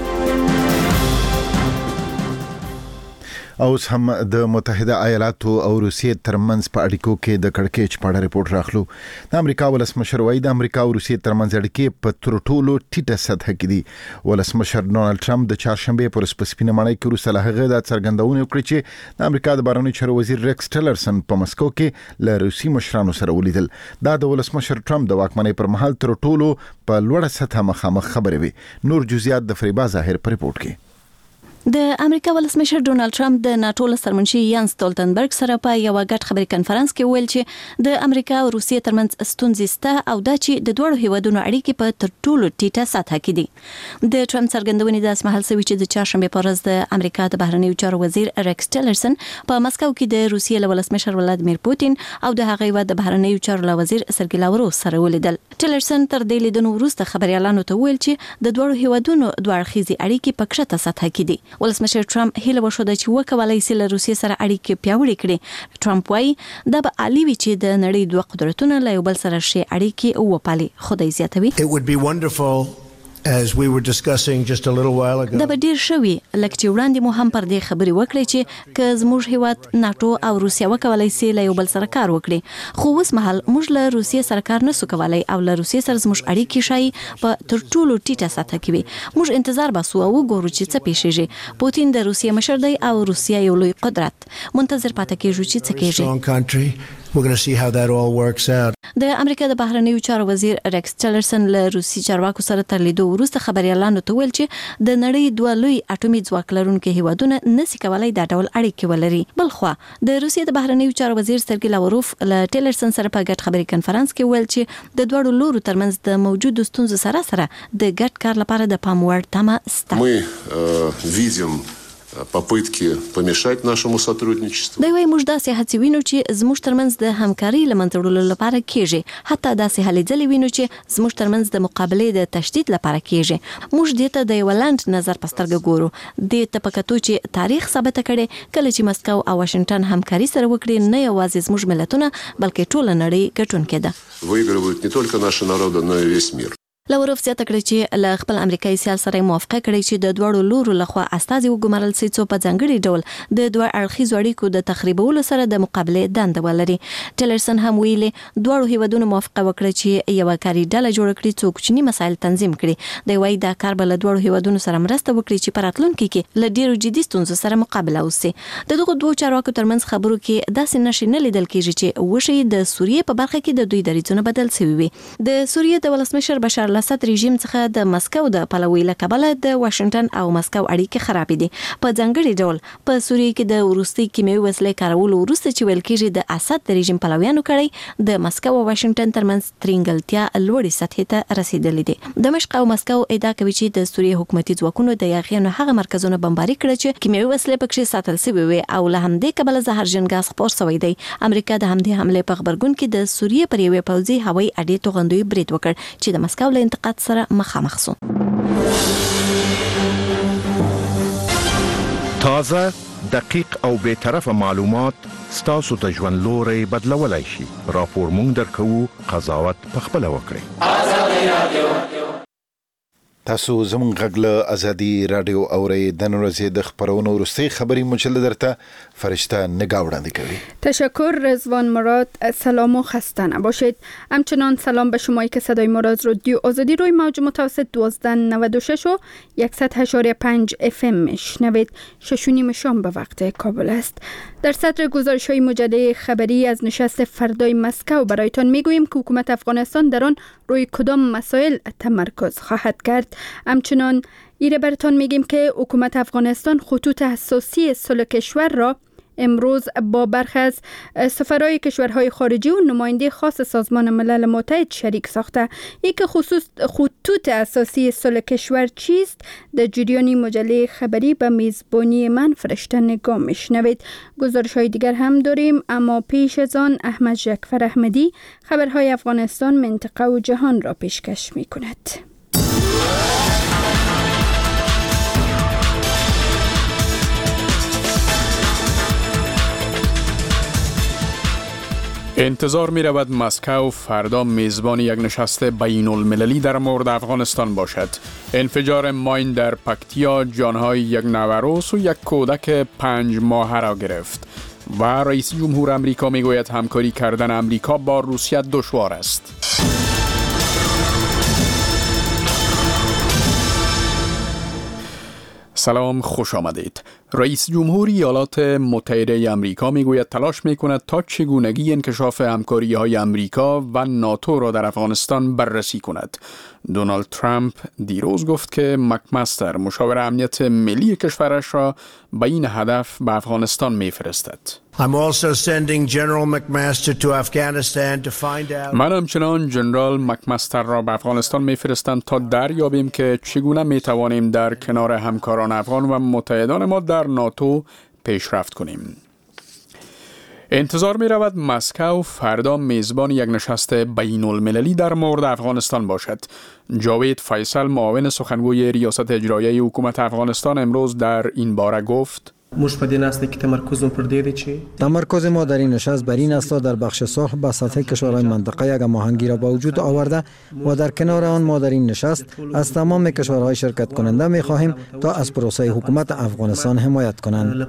اوس هم د متحده ایالاتو او روسیې ترمنځ په اړیکو کې د کړکېچ په اړه رپورټ راخلو. د امریکا ولسمشر وايي د امریکا او روسیې ترمنځ اړیکې په تر ټولو ټیټه سطح کې دي. ولسمشر ډونالد ټرمپ د چهارشنبې پر سپسپینه ماڼۍ کې وروسته له هغه د څرګندونې وکړې چې د امریکا د بهرنیو چارو وزیر ریکس ټیلرسن په مسکو کې له روسي مشرانو سره ولیدل. دا د ولسمشر ټرمپ د واکمنۍ پر مهال تر ټولو په لوړه سطح مخامخ خبرې وي. نور جزئیات د فریبا ظاهر په رپورټ کې. د امریکا ولسمشر ډونالد ټرمپ د ناتو سرمنشي یانز ستولتنبرګ سره په یو غټ خبري کانفرنس کې ویل چې د امریکا او روسیې ترمنځ ستونزې سته او دا چې د دوه هیوادونو اړیکې په تر ټولو ټیټه سطح کې دي. د ټرمپ څرګندونې د اسمحل سوي چې د چهارشنبه پر ورځ د امریکا د بهرنیو چارو وزیر ریکس ټیلرسن په مسکو کې د روسیې ولسمشر ولادیمیر پوتین او د هغې و د بهرنیو چارو وزیر سرګی لاوروف سره ولیدل. ټیلرسن تر دې لیدنو وروسته خبريالانو ته ویل چې د دوه هیوادونو دوه اړخیزي اړیکې په کښته سطح کې دي. ولسمشر ټرمپ هیله وشوده چې وکولای شي له روسیې سره اړیکې پیاوړې کړي. ټرمپ وايي دا به عالی وي چې د نړۍ دوه قدرتونه له یو بل سره شي اړیکې وپالي. خدای زیاتوي. It would be wonderful as we were discussing just a little while ago. دا به ډیر شوي لکه چې وړاندې مو هم پر دې خبرې وکړې چې که زموږ هیواد ناتو او روسیا وکولای شي له یو بل سره کار وکړي، خو اوس مهال موږ له روسیې سره کار نسو کولای او له روسیې سره زموږ اړیکې شای په تر ټولو ټیټه سطح کې وي. موږ انتظار باسو او وګورو چې څه پیښیږي. پوتین د روسیې مشر دی او روسیا یو لوی قدرت. منتظر پاتې کېږو چې څه کېږي. We're going to see how that all works out. د امریکا د بهرنیو چارو وزیر ریکس ټیلرسن له روسي چارواکو سره تر لیدو وروسته خبريالانو ته ویل چې د نړۍ دوه لوی اټومي ځواک لرونکي هیوادونه نسي کولای دا ډول اړیکې ولري. بلخوا د روسي د بهرنیو چارو وزیر سرګی لاوروف له ټیلرسن سره په ګډ خبري کانفرنس کې ویل چې د دوه لورو ترمنځ د موجودو ستونزو سره سره د ګډ کار لپاره د پام وړ تمه سته. Мы видим попытки помешать нашему сотрудничеству. دا وایي موږ داسې هڅې وینو چې زموږ ترمنځ د همکارۍ لمنځړلو لپاره کېږي. حتی داسې هلې ځلې وینو چې زموږ ترمنځ د مقابلې د تشدید لپاره کېږي. موږ دې ته د یو لاند نظر په سترګه ګورو. دې ته په کتو چې تاریخ ثابت کړي کله چې مسکو او واشنگټن همکاري سره وکړي نه یوازې زموږ ملتونه بلکې ټول نړۍ ګټونکې ده. Выигрывают не только наши народы, но и весь мир. لوروف زیاته کړې چې له خپل امریکایي سیال سره موافقه کړې چې د دوړو لورو لخوا استازي وګمارل سي څو په ځانګړي ډول د دوه اړخیزو اړیکو د تخریبولو سره د مقابله دنده ولري. ټیلرسن هم ویلي دوړو هیوادونو موافقه وکړه چې یو کاري ډله جوړ کړي څو کوچني مسایل تنظیم کړي. د وای دا کار بل دوړو هیوادونو سره مرسته وکړي چې پراتلونکو کې له ډیرو جدي ستونزو سره مقابله وکړي. د دغه دوه چارواکو ترمنځ خبرو کې داسې نشي نه لیدل کېږي چې وشي د سوریې په برخه کې د دوی دریځونه بدل شوي وي. د سوریې د ولسمشر بشار الاسد رژیم څخه د مسکو د پلوي له کبله د واشنگټن او مسکو اړیکې خراب دي. په ځانګړي ډول په سوریې کې د وروستي کیمیاوي وسلې کارولو وروسته چې ویل کېږي د اسد د رژیم پلویانو کړي د مسکو او واشنگټن ترمنځ ترنګلتیا لوړې سطحې ته رسیدلې دي. دمشق او مسکو ادعا کوي چې د سوریې حکومتي ځواکونو د یاغیانو هغه مرکزونه بمباري کړل چې کیمیاوي وسلې پکې ساتل شوی وي او له همدې کبله زهرجن غاز خپور شوی دی. امریکا د همدې حمله په خبرګون کې د سوریې پر یوې پوځي هوایي اډې توغندوی برید وکړ چې د مسکو له انتقاد سره مخامخ شو. تازه دقیق او به طرفه معلومات ستاسو ته ژوند لوري بدلولای شي. راپور مونږ درکو، قضاوت پخپل وکړئ. آزادي رادیو تاسو زموږ غږ له ازادي رادیو اورئ. د نن ورځې د خبرونو وروستۍ خبري مجله درته فرشته نگاه وړاندې کوي. تشکر رضوان مراد. سلام و خسته نباشید. همچنان سلام به شمایی که صدای ما را از رادیو آزادی روی موج متوسط دوازده نود و شش و صد و هشت و پنج اف ام میشنوید. شش و نیم شام به وقت کابل است. در صدر گزارش‌های مجله خبری از نشست فردای مسکو برایتان میگوییم که حکومت افغانستان در آن روی کدام مسائل تمرکز خواهد کرد. همچنان ایره براتان میگیم که حکومت افغانستان خطوط اساسی صلح کشور را امروز با برخی از سفرهای کشورهای خارجی و نماینده خاص سازمان ملل متحد شریک ساخته. یک خصوص خطوط اساسی صلح کشور چیست؟ در جریان مجله خبری به میزبانی من فرشته نگاه میشنوید. گزارش های دیگر هم داریم، اما پیش از آن احمد جعفر احمدی خبرهای افغانستان، منطقه و جهان را پیشکش میکند. انتظار می رود مسکو فردا میزبان یک نشست بین المللی در مورد افغانستان باشد. انفجار ماین در پکتیا جانهای یک نوروس و یک کودک پنج ماهه را گرفت و رئیس جمهور امریکا می گوید همکاری کردن امریکا با روسیه دشوار است. سلام، خوش آمدید. رئیس جمهور ایالات متحده آمریکا میگوید تلاش میکند تا چگونگی انکشاف همکاری های آمریکا و ناتو را در افغانستان بررسی کند. دونالد ترامپ دیروز گفت که مکمستر مشاور امنیت ملی کشورش را به این هدف به افغانستان میفرستد. I'm also sending General McMaster to Afghanistan to find out. من همچنان جنرال مکمستر را به افغانستان میفرستم تا دریابیم که چگونه میتوانیم در کنار همکاران افغان و متحدان ما در ناتو پیشرفت کنیم. انتظار می رود مسکو فردا میزبان یک نشست بین المللی در مورد افغانستان باشد. جاوید فیصل معاون سخنگوی ریاست اجرایی حکومت افغانستان امروز در این باره گفت: تمرکز ما در این نشست بر این است تا در بخش صلح با سطح کشورهای منطقه یک هماهنگی را به وجود آورده و در کنار آن ما در این نشست از تمام کشورهای شرکت کننده می خواهیم تا از پروسه حکومت افغانستان حمایت کنند.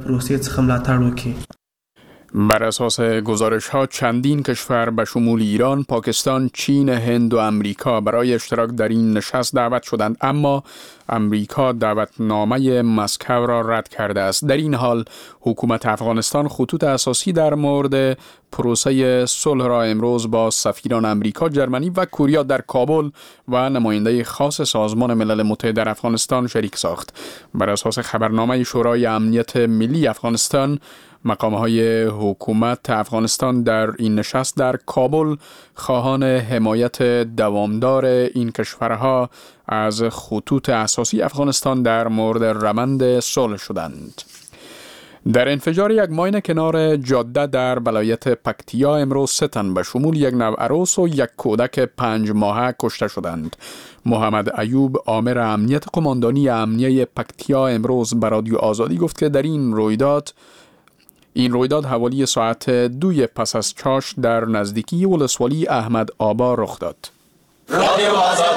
بر اساس گزارش ها چندین کشور به شمول ایران، پاکستان، چین، هند و امریکا برای اشتراک در این نشست دعوت شدند، اما امریکا دعوتنامه مسکو را رد کرده است. در این حال حکومت افغانستان خطوط اساسی در مورد پروسه صلح را امروز با سفیران امریکا، جرمنی و کوریا در کابل و نماینده خاص سازمان ملل متحد در افغانستان شریک ساخت. بر اساس خبرنامه شورای امنیت ملی افغانستان، مقام‌های حکومت افغانستان در این نشست در کابل خواهان حمایت دوامدار این کشورها از خطوط اساسی افغانستان در مورد روند صلح شدند. در انفجار یک ماین کنار جاده در ولایت پکتیا امروز سه تن به شمول یک نوعروس و یک کودک پنج ماهه کشته شدند. محمد ایوب آمر امنیت قماندانی امنیه پکتیا امروز به رادیو آزادی گفت که در این رویداد این رویداد حوالی ساعت دوی پس از چاش در نزدیکی ولسوالی احمد آبا رخ داد. رادیو آزادی.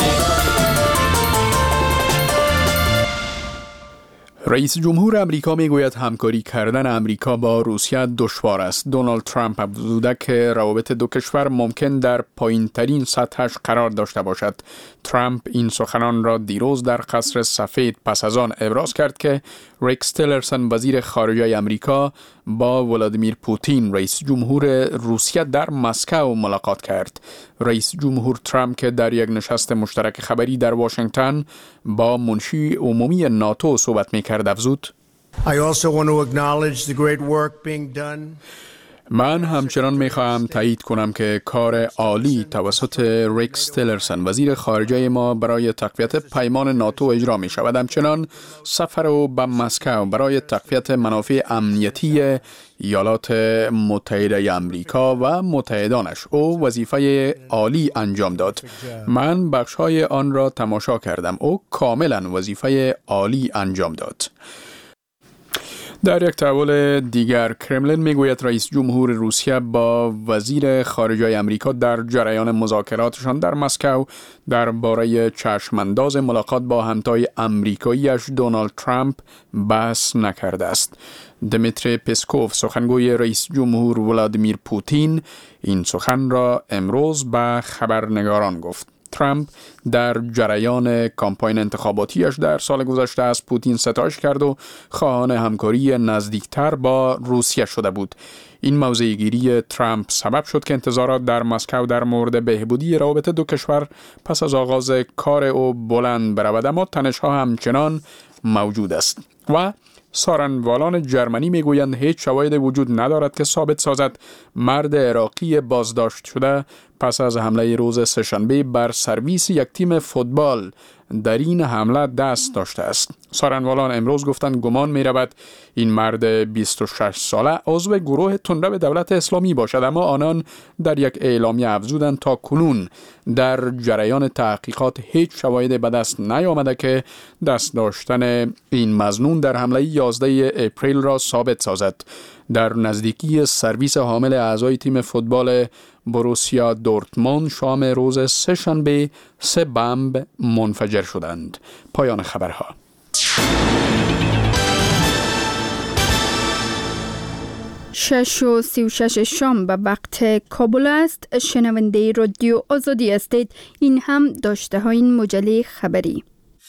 رئیس جمهور امریکا میگوید همکاری کردن امریکا با روسیه دشوار است. دونالد ترامپ افزوده که روابط دو کشور ممکن در پایین‌ترین سطحش قرار داشته باشد. ترامپ این سخنان را دیروز در قصر سفید پس از آن ابراز کرد که ریکس تیلرسن وزیر خارجه امریکا با ولادیمیر پوتین رئیس جمهور روسیه در مسکو ملاقات کرد. رئیس جمهور ترامپ که در یک نشست مشترک خبری در واشنگتن با منشی عمومی ناتو صحبت می‌کرد افزود: I also want to acknowledge the great work being done. من همچنان میخواهم تایید کنم که کار عالی توسط ریکس تیلرسن وزیر خارجه ما برای تقویت پیمان ناتو اجرا می شود. همچنان سفر او به مسکو برای تقویت منافع امنیتی ایالات متحده امریکا و متحدانش او وظیفه عالی انجام داد. من بخش‌های آن را تماشا کردم. او کاملا وظیفه عالی انجام داد. در یک تحول دیگر کرملین میگوید رئیس جمهور روسیه با وزیر خارجه امریکا در جریان مذاکراتشان در مسکو درباره چشمانداز ملاقات با همتای امریکاییش دونالد ترامپ بحث نکرده است. دمیتری پسکوف سخنگوی رئیس جمهور ولادیمیر پوتین این سخن را امروز به خبرنگاران گفت. ترامپ در جریان کامپاین انتخاباتیش در سال گذشته از پوتین ستایش کرد و خواهان همکاری نزدیکتر با روسیه شده بود. این موضع‌گیری ترامپ سبب شد که انتظارات در مسکو در مورد بهبودی روابط دو کشور پس از آغاز کار او بلند برود، اما تنش‌ها همچنان موجود است و سارنوالان جرمنی میگویند هیچ شواهدی وجود ندارد که ثابت سازد مرد عراقی بازداشت شده پس از حمله روز سه‌شنبه بر سرویس یک تیم فوتبال در این حمله دست داشته است. سارنوالان امروز گفتند گمان می رود این مرد بیست و شش ساله عضو گروه تندرو دولت اسلامی باشد، اما آنان در یک اعلامیه افزودند تا کنون در جریان تحقیقات هیچ شواهدی به دست نیامده که دست داشتن این مظنون در حمله یازده اپریل را ثابت سازد. در نزدیکی سرویس حامل اعضای تیم فوتبال بروسیا دورتموند شام روز سه‌شنبه سه بمب منفجر شدند. پایان خبرها. شش و سی و شش شام به وقت کابل است. شنونده رادیو آزادی هستید. این هم داشته های این مجله خبری.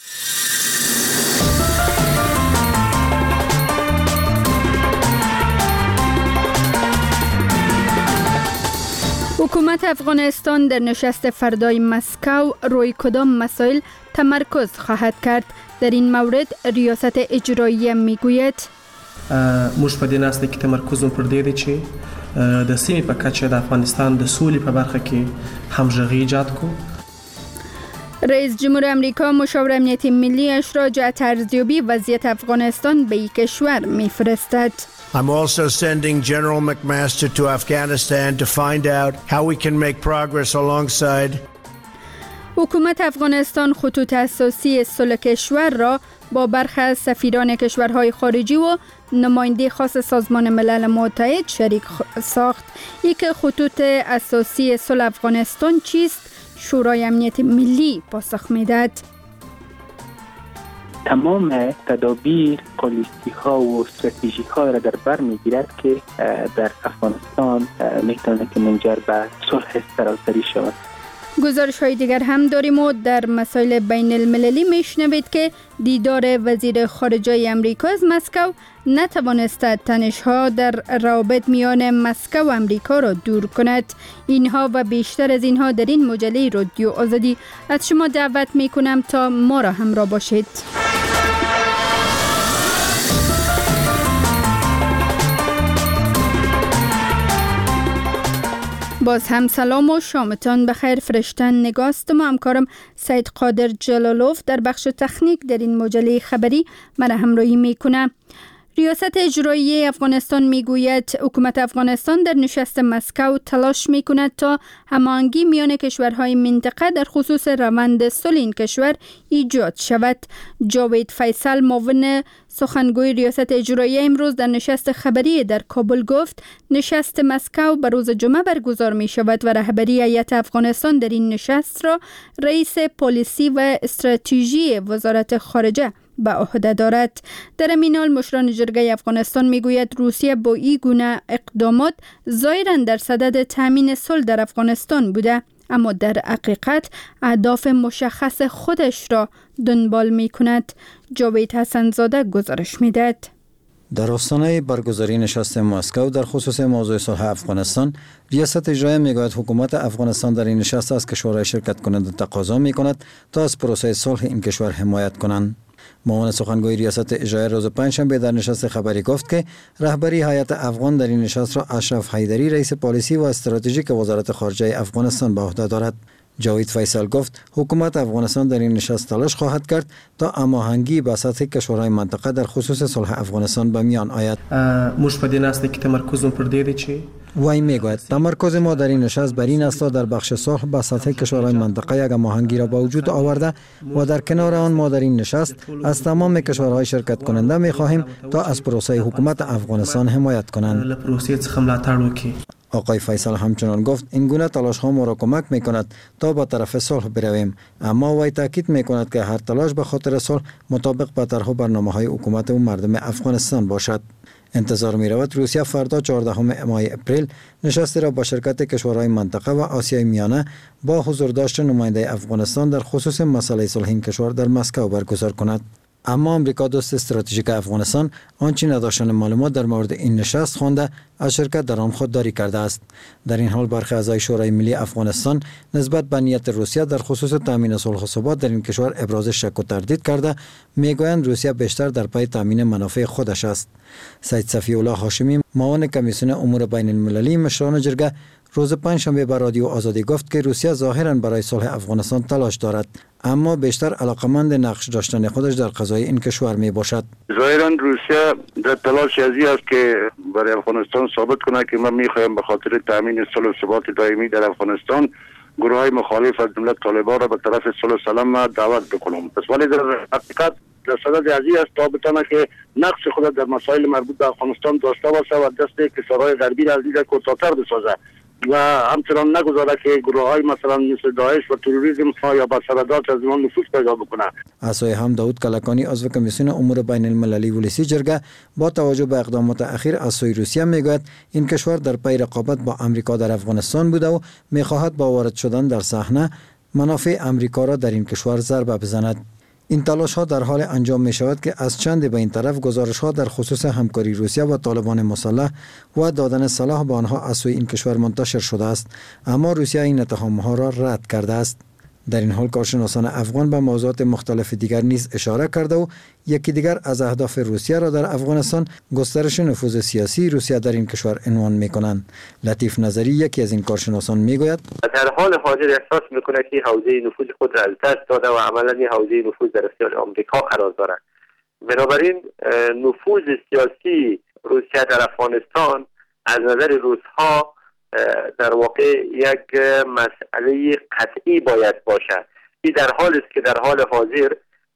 حکومت افغانستان در نشست فردای مسکو روی کدام مسائل تمرکز خواهد کرد؟ در این مورد ریاست اجرایی میگوید موږ په دې ناسته کې تمرکز پر دې دی چې د سیمې په کچه د افغانستان د سولې په برخه کې همغږي ایجاد کو. رئیس جمهور امریکا مشاور امنیت ملی‌اش را جهت ارزیابی وضعیت افغانستان به این کشور میفرستد. I'm also sending General McMaster to Afghanistan to find out how we can make progress alongside. حکومت افغانستان خطوط اساسی صلح کشور را با برخی از سفیران کشورهای خارجی و نماینده خاص سازمان ملل متحد شریک ساخت. یک خطوط اساسی صلح افغانستان چیست؟ شورای امنیت ملی پاسخ می‌دهد. تمام تدابیر، پالیسی ها و استراتژی ها را در بر میگیرد که در افغانستان میتونه که منجر به صلح سراسری شود. گزارش های دیگر هم داریم و در مسائل بین المللی میشنوید که دیدار وزیر خارجه امریکا از مسکو نتوانسته تنش ها در روابط میان مسکو و امریکا را دور کند. اینها و بیشتر از اینها در این مجله رادیو آزادی از شما دعوت میکنم تا ما را همراه باشید. باز هم سلام و شامتان بخیر. فرشتن نگاست ما همکارم سید قادر جلالوف در بخش تکنیک در این مجله خبری مرا همراهی میکنه. ریاست اجرایی افغانستان میگوید حکومت افغانستان در نشست مسکو تلاش میکند تا هماهنگی میان کشورهای منطقه در خصوص روند صلح این کشور ایجاد شود. جاوید فیصل معاون سخنگوی ریاست اجرایی امروز در نشست خبری در کابل گفت نشست مسکو به روز جمعه برگزار می شود و رهبری هیئت افغانستان در این نشست را رئیس پلیسی و استراتژی وزارت خارجه به عهده دارد. در این حال مشران جرگه افغانستان میگوید روسیه با این گونه اقدامات ظاهراً در صدد تامین صلح در افغانستان بوده، اما در حقیقت اهداف مشخص خودش را دنبال می کند. جاوید حسن‌زاده گزارش می‌دهد. در آستانه برگزاری نشست مسکو در خصوص موضوع صلح افغانستان، ریاست اجرایی میگوید حکومت افغانستان در این نشست از کشورهای شرکت کننده تقاضا می کند تا از پروسه صلح این کشور حمایت کنند. معاون سخنگوی ریاست اجرایی روز پنجشنبه در نشست خبری گفت که رهبری هیئت افغان در این نشست را اشرف حیدری رئیس پالیسی و استراتژیک وزارت خارجه افغانستان به عهده دارد. جاوید فیصل گفت حکومت افغانستان در این نشست تلاش خواهد کرد تا هماهنگی با سطح کشورهای منطقه در خصوص صلح افغانستان به میان آید. موږ په دې ناست کې تمرکز پر دې دی چې وای میگوید تمرکز ما در این نشست بر این است تا در بخش صلح با سطح کشورهای منطقه یک هماهنگی را به وجود آورده و در کنار آن ما در این نشست از تمام کشورهای شرکت کننده می خواهیم تا از پروسه حکومت افغانستان حمایت کنند. آقای فیصل همچنان گفت این گونه تلاش ها ما را کمک می کند تا به طرف صلح برویم، اما وی تاکید می کند که هر تلاش به خاطر صلح مطابق با طرح و برنامه های حکومت و مردم افغانستان باشد. انتظار می رود روسیه فردا چهاردهم ماه اپریل نشستی را با شرکت کشورهای منطقه و آسیای میانه با حضور داشت نماینده افغانستان در خصوص مسئله صلح این کشور در مسکو برگزار کند. اما امریکا دوست استراتژیک افغانستان آنچه نداشتن معلومات در مورد این نشست خوانده از شرکت در آن خودداری کرده است. در این حال برخی اعضای شورای ملی افغانستان نسبت به نیت روسیه در خصوص تامین صلح و ثبات در این کشور ابراز شک و تردید کرده میگویند روسیه بیشتر در پی تامین منافع خودش است. سید صفی الله هاشمی معاون کمیسیون امور بین المللی مشران جرگه روز پنجشنبه به رادیو آزادی گفت که روسیه ظاهراً برای صلح افغانستان تلاش دارد، اما بیشتر علاقمند نقش داشتن خودش در قضای این کشور می باشد. ظاهراً روسیه در تلاش ازی است که برای افغانستان ثابت کنه که من میخوایم به خاطر تامین صلح و ثبات دائمی در افغانستان گروه های مخالف از جمله طالبان را به طرف صلح و سلام دعوت بکنم. پس ولی در حقیقت در صدد ازی است تا بتونه که نقش خود در مسائل مربوط به افغانستان داشته باشه و دست کشورهای غربی را از دید کوتاه‌تر بسازه و همچنان نگذاره که گروه های مثلا مثل داعش و تروریسم یا با سردات از ایمان نفوذ پیدا بکنه. اسای هم داود کلکانی عضو کمیسیون امور بین المللی ولسی جرگه با توجه به اقدامات اخیر از سوی روسیه میگوید این کشور در پی رقابت با امریکا در افغانستان بوده و میخواهد با وارد شدن در صحنه منافع امریکا را در این کشور ضربه بزند. این تلاش ها در حال انجام می شود که از چند به این طرف گزارش ها در خصوص همکاری روسیه و طالبان مسلح و دادن سلاح به آنها از سوی این کشور منتشر شده است، اما روسیه این اتهام ها را رد کرده است. در این حال کارشناسان افغان به موضوعات مختلف دیگر نیز اشاره کرده و یکی دیگر از اهداف روسیه را در افغانستان گسترش نفوذ سیاسی روسیه در این کشور عنوان می‌کنند. لطیف نظری یکی از این کارشناسان میگوید در حال حاضر احساس می‌کند که حوزه نفوذ خود را از دست داده و عملاً حوزه نفوذ در اختیار آمریکا قرار دارد. بنابراین نفوذ سیاسی روسیه در افغانستان از نظر روس‌ها در واقع یک مسئله قطعی باید باشد. این در حالی است که در حال حاضر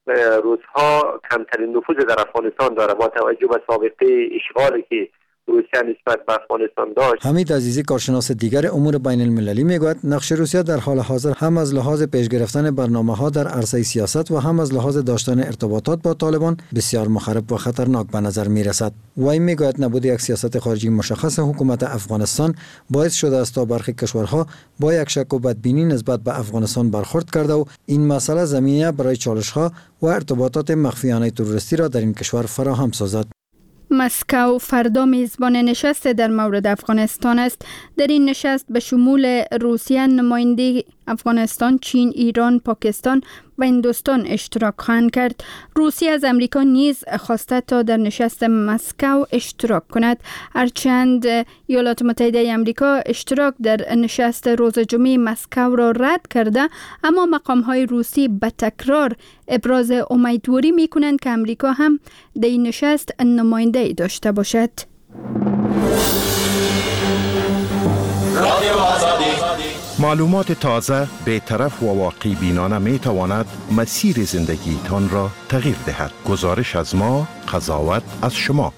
روس‌ها کمترین نفوذ در افغانستان دارد با توجه به سابقه اشغالی که روسیه نسبت به افغانستان داشت. حمید عزیزی کارشناس دیگر امور بین المللی میگوید نقش روسیه در حال حاضر هم از لحاظ پیش گرفتن برنامه‌ها در عرصه سیاست و هم از لحاظ داشتن ارتباطات با طالبان بسیار مخرب و خطرناک به نظر میرسد. وی میگوید نبود یک سیاست خارجی مشخص حکومت افغانستان باعث شده است تا برخی کشورها با یک شک و بدبینی نسبت به افغانستان برخورد کرده و این مسئله زمینه برای چالش‌ها و ارتباطات مخفیانه تروریستی را در این کشور فراهم سازد. مسکو فردا میزبان نشست در مورد افغانستان است. در این نشست به شمول روسیه، نماینده افغانستان، چین، ایران، پاکستان و هندوستان اشتراک خواهند کرد. روسیه از امریکا نیز خواسته تا در نشست مسکو اشتراک کند. هرچند ایالات متحده امریکا اشتراک در نشست روز جمعه مسکو را رد کرده، اما مقام‌های روسی به تکرار ابراز امیدواری می‌کنند که امریکا هم در این نشست نماینده داشته باشد. معلومات تازه، بی‌طرف و واقع بینانه می تواند مسیر زندگی تان را تغییر دهد. گزارش از ما، قضاوت از شما.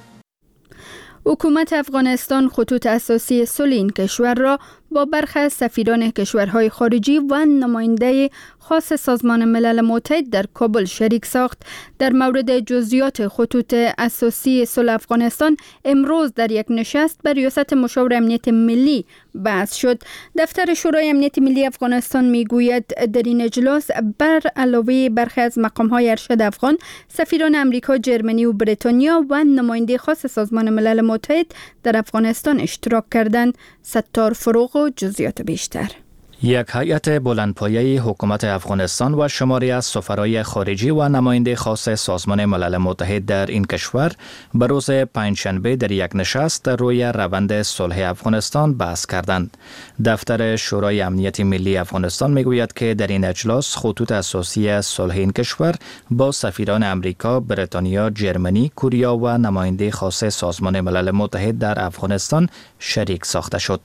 حکومت افغانستان خطوط اساسی صلح این کشور را با برخی از سفیران کشورهای خارجی و نماینده خاص سازمان ملل متحد در کابل شریک ساخت. در مورد جزئیات خطوط اساسی صلح افغانستان امروز در یک نشست بر ریاست مشاور امنیت ملی بحث شد. دفتر شورای امنیت ملی افغانستان میگوید در این اجلاس بر علاوه برخی از مقام‌های ارشد افغان، سفیران امریکا، جرمنی و بریتانیا و نماینده خاص سازمان ملل متحد در افغانستان اشتراک کردند. ستار فروغ و جزئیات بیشتر. یک هیئت بلندپایه حکومت افغانستان و شماری از سفرای خارجی و نماینده خاص سازمان ملل متحد در این کشور به روز پنجشنبه در یک نشست روی روند صلح افغانستان بحث کردند. دفتر شورای امنیت ملی افغانستان میگوید که در این اجلاس خطوط اساسی صلح این کشور با سفیران امریکا، بریتانیا، جرمنی، کوریا و نماینده خاص سازمان ملل متحد در افغانستان شریک ساخته شد.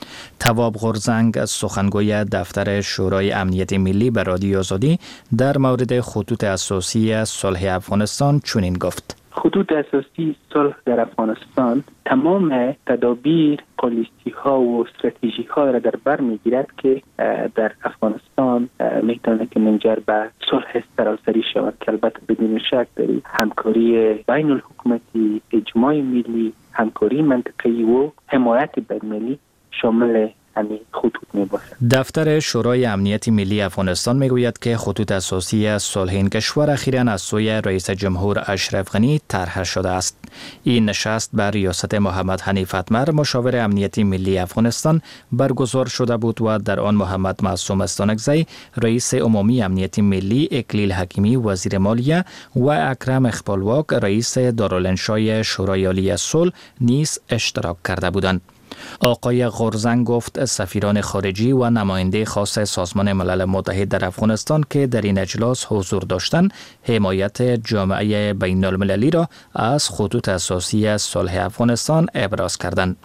تواب غرزنگ، سخنگوی دفتر شورای امنیت ملی، به رادیو آزادی در مورد خطوط اساسی صلح افغانستان چنین گفت: خطوط اساسی صلح در افغانستان تمام تدابیر، پالیسی ها و استراتژی ها را در بر میگیرد که در افغانستان میتونه که منجر به صلح سراسری شود، که البته بدون شک داری همکاری بین الحکومتی، اجماع ملی، همکاری منطقه‌ای و حمایت بین‌المللی شامل همین خطوط می باشد. دفتر شورای امنیت ملی افغانستان میگوید که خطوط اساسی صلح این کشور اخیراً از سوی رئیس جمهور اشرف غنی طرح شده است. این نشست بر ریاست محمد حنیف اتمر، مشاور امنیت ملی افغانستان، برگزار شده بود و در آن محمد معصوم استانکزی، رئیس عمومی امنیت ملی، اکلیل حکیمی، وزیر مالیه و اکرم اقبالواک، رئیس دارالانشای شورای عالی صلح نیز اشتراک کرده بودند. آقای غرزنگ گفت سفیران خارجی و نماینده خاص سازمان ملل متحد در افغانستان که در این اجلاس حضور داشتند، حمایت جامعه بین المللی را از خطوط اساسی صلح افغانستان ابراز کردند.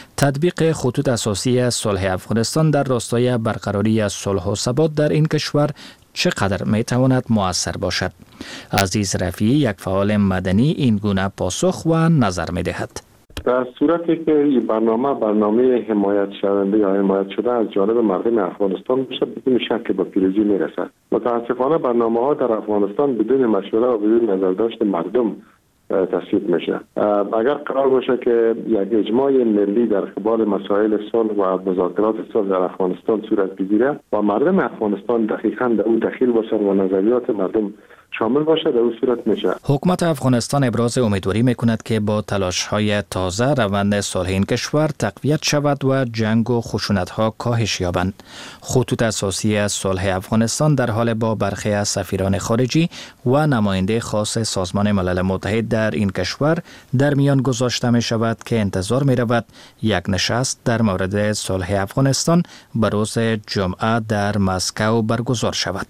تطبیق خطوط اساسی صلح افغانستان در راستای برقراری صلح و ثبات در این کشور چقدر می تواند مؤثر باشد؟ عزیز رفیعی، یک فعال مدنی، این گونه پاسخ و نظر می دهد. در صورتی که این برنامه برنامه حمایت شونده یا حمایت شده از جانب مردم افغانستان باشه، بدون شک به پیروزی میرسد. متاسفانه برنامه ها در افغانستان بدون مشوره و بدون نظرداشت مردم تصویب میشه. اگر قرار باشه که یک اجماع ملی در قبال مسائل صلح و مذاکرات صلح در افغانستان صورت بگیره و مردم افغانستان دقیقاً در اون دخیل باشن و نظریات مردم شامل باشه، در اون صورت میشه. حکومت افغانستان ابراز امیدواری میکند که با تلاش‌های تازه روند صلح این کشور تقویت شود و جنگ و خشونت‌ها کاهش یابند. خطوط اساسی صلح افغانستان در حال با برخی از سفیران خارجی و نماینده خاص سازمان ملل متحد در این کشور در میان گذاشته می شود که انتظار می رود یک نشست در مورد صلح افغانستان به روز جمعه در مسکو برگزار شود.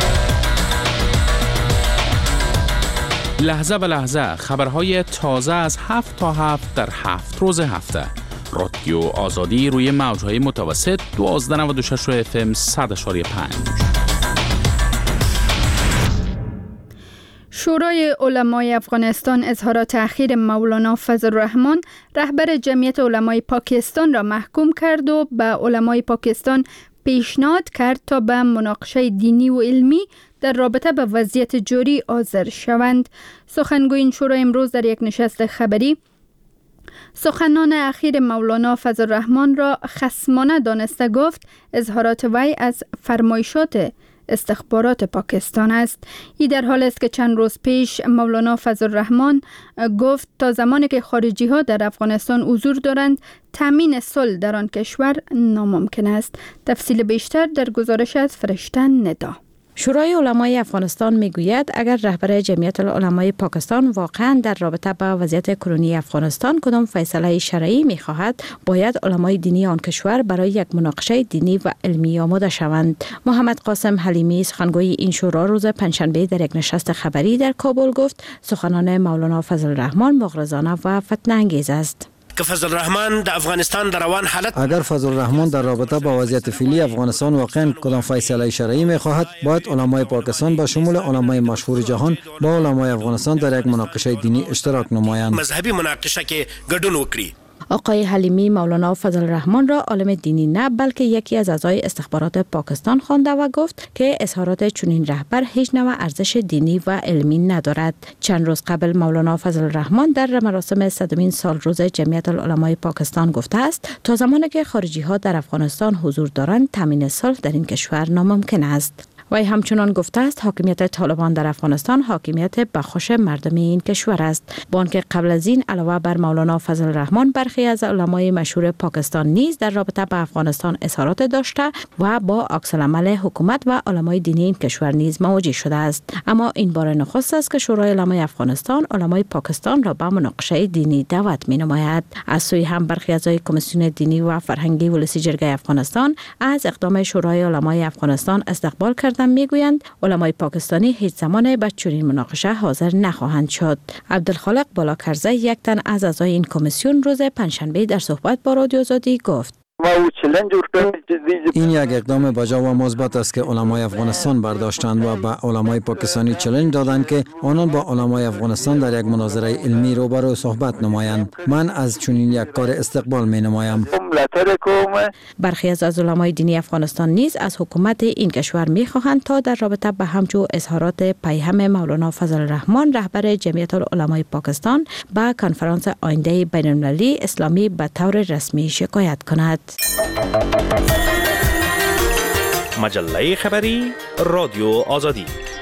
لحظه به لحظه خبرهای تازه از هفت تا هفت در هفت روز هفته. رادیو آزادی روی موجهای متوسط دوازده نود و شش اف ام صد اشاری پنج. شورای علمای افغانستان اظهارات اخیر مولانا فضل الرحمن، رهبر جمعیت علمای پاکستان، را محکوم کرد و به علمای پاکستان پیشنهاد کرد تا به مناقشه دینی و علمی در رابطه با وضعیت جاری حاضر شوند. سخنگوی این شورا امروز در یک نشست خبری سخنان اخیر مولانا فضل الرحمن را خصمانه دانسته گفت اظهارات وی از فرمایشات استخبارات پاکستان است. این در حال است که چند روز پیش مولانا فضل الرحمن گفت تا زمانی که خارجی ها در افغانستان حضور دارند تامین صلح در آن کشور ناممکن است. تفصیل بیشتر در گزارش از فرشته ندا. شورای علمای افغانستان میگوید اگر رهبر جمعیت العلمای پاکستان واقعا در رابطه با وضعیت کنونی افغانستان کدام فیصله شرعی میخواهد، باید علمای دینی آن کشور برای یک مناقشه دینی و علمی آماده شوند. محمد قاسم حلیمی، سخنگوی این شورا، روز پنجشنبه در یک نشست خبری در کابل گفت سخنان مولانا فضل الرحمن مغرضانه و فتنه انگیز است. که فضل الرحمن در افغانستان در روان حالت اگر فضل الرحمن در رابطه با وضعیت فعلی افغانستان واقعا کدام فیصله شرعی می‌خواهد، باید علمای پاکستان به شمول علمای مشهور جهان با علمای افغانستان در یک مناقشه دینی اشتراک نمایند. مذهبی مناقشه که گډون وکړي. آقای حلیمی مولانا فضل الرحمن را عالم دینی نه بلکه یکی از اعضای استخبارات پاکستان خوانده و گفت که اظهارات چنین رهبر هیچ نوع ارزش دینی و علمی ندارد. چند روز قبل مولانا فضل الرحمن در مراسم صدمین سال روز جمعیت العلمای پاکستان گفته است تا زمانی که خارجی ها در افغانستان حضور دارند تامین صلح در این کشور ناممکن است. وی همچنان گفته است حاکمیت طالبان در افغانستان حاکمیت بخوش مردمی این کشور است. با آنکه قبل از این علاوه بر مولانا فضل الرحمن برخی از علمای مشهور پاکستان نیز در رابطه با افغانستان اظهارات داشته و با عکس العمل حکومت و علمای دینی این کشور نیز مواجه شده است. اما این بار نخست است که شورای علمای افغانستان علمای پاکستان را به مناقشه دینی دعوت می نماید. از سوی هم برخی اعضای کمیسیون دینی و فرهنگی ولسی جرگه افغانستان از اقدام شورای علمای افغانستان استقبال کرد میگویند علمای پاکستانی هیچ زمان به چنین مناقشه حاضر نخواهند شد. عبدالخالق بالاکرزی یک تن از اعضای این کمیسیون روز پنجشنبه در صحبت با رادیو آزادی گفت این یک اقدام بجا و مثبت است که علمای افغانستان برداشتند و به علمای پاکستانی چالش دادند که آنان با علمای افغانستان در یک مناظره علمی روبرو صحبت نمایند. من از چنین یک کار استقبال می نمایم. برخی از از علمای دینی افغانستان نیز از حکومت این کشور می خواهند تا در رابطه به همچو اظهارات پیهم مولانا فضل الرحمن رهبر جمعیت العلمای پاکستان به کنفرانس آینده بین المللی اسلامی به طور رسمی شکایت کند. مجله خبری رادیو آزادی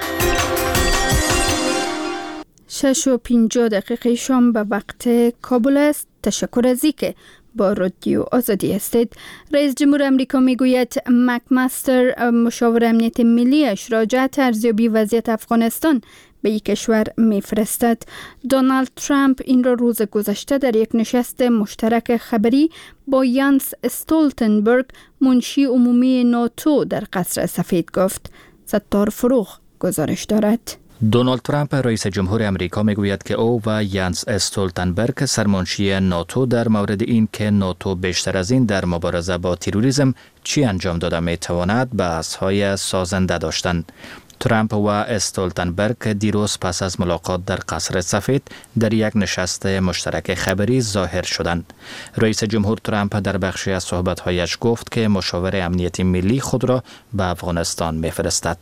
شش و پنجاه دقیقه شام به وقت کابل است. تشکر از اینکه با رادیو آزادی هستید. رئیس جمهور امریکا میگوید مک ماستر مشاور امنیت ملیش را جهت ارزیابی وضعیت افغانستان به یک کشور میفرستد. دونالد ترامپ این را روز گذشته در یک نشست مشترک خبری با یانس استولتنبرگ منشی عمومی ناتو در قصر سفید گفت. ستار فروغ گزارش دارد. دونالد ترامپ رئیس جمهور امریکا میگوید که او و یانس استولتنبرگ سرمنشی ناتو در مورد این که ناتو بیشتر از این در مبارزه با تروریسم چی انجام داده میتواند بحث‌های سازنده داشتند. ترامپ و استولتنبرگ دیروز پس از ملاقات در قصر سفید در یک نشست مشترک خبری ظاهر شدند. رئیس جمهور ترامپ در بخشی از صحبت‌هایش گفت که مشاور امنیتی ملی خود را به افغانستان می‌فرستد.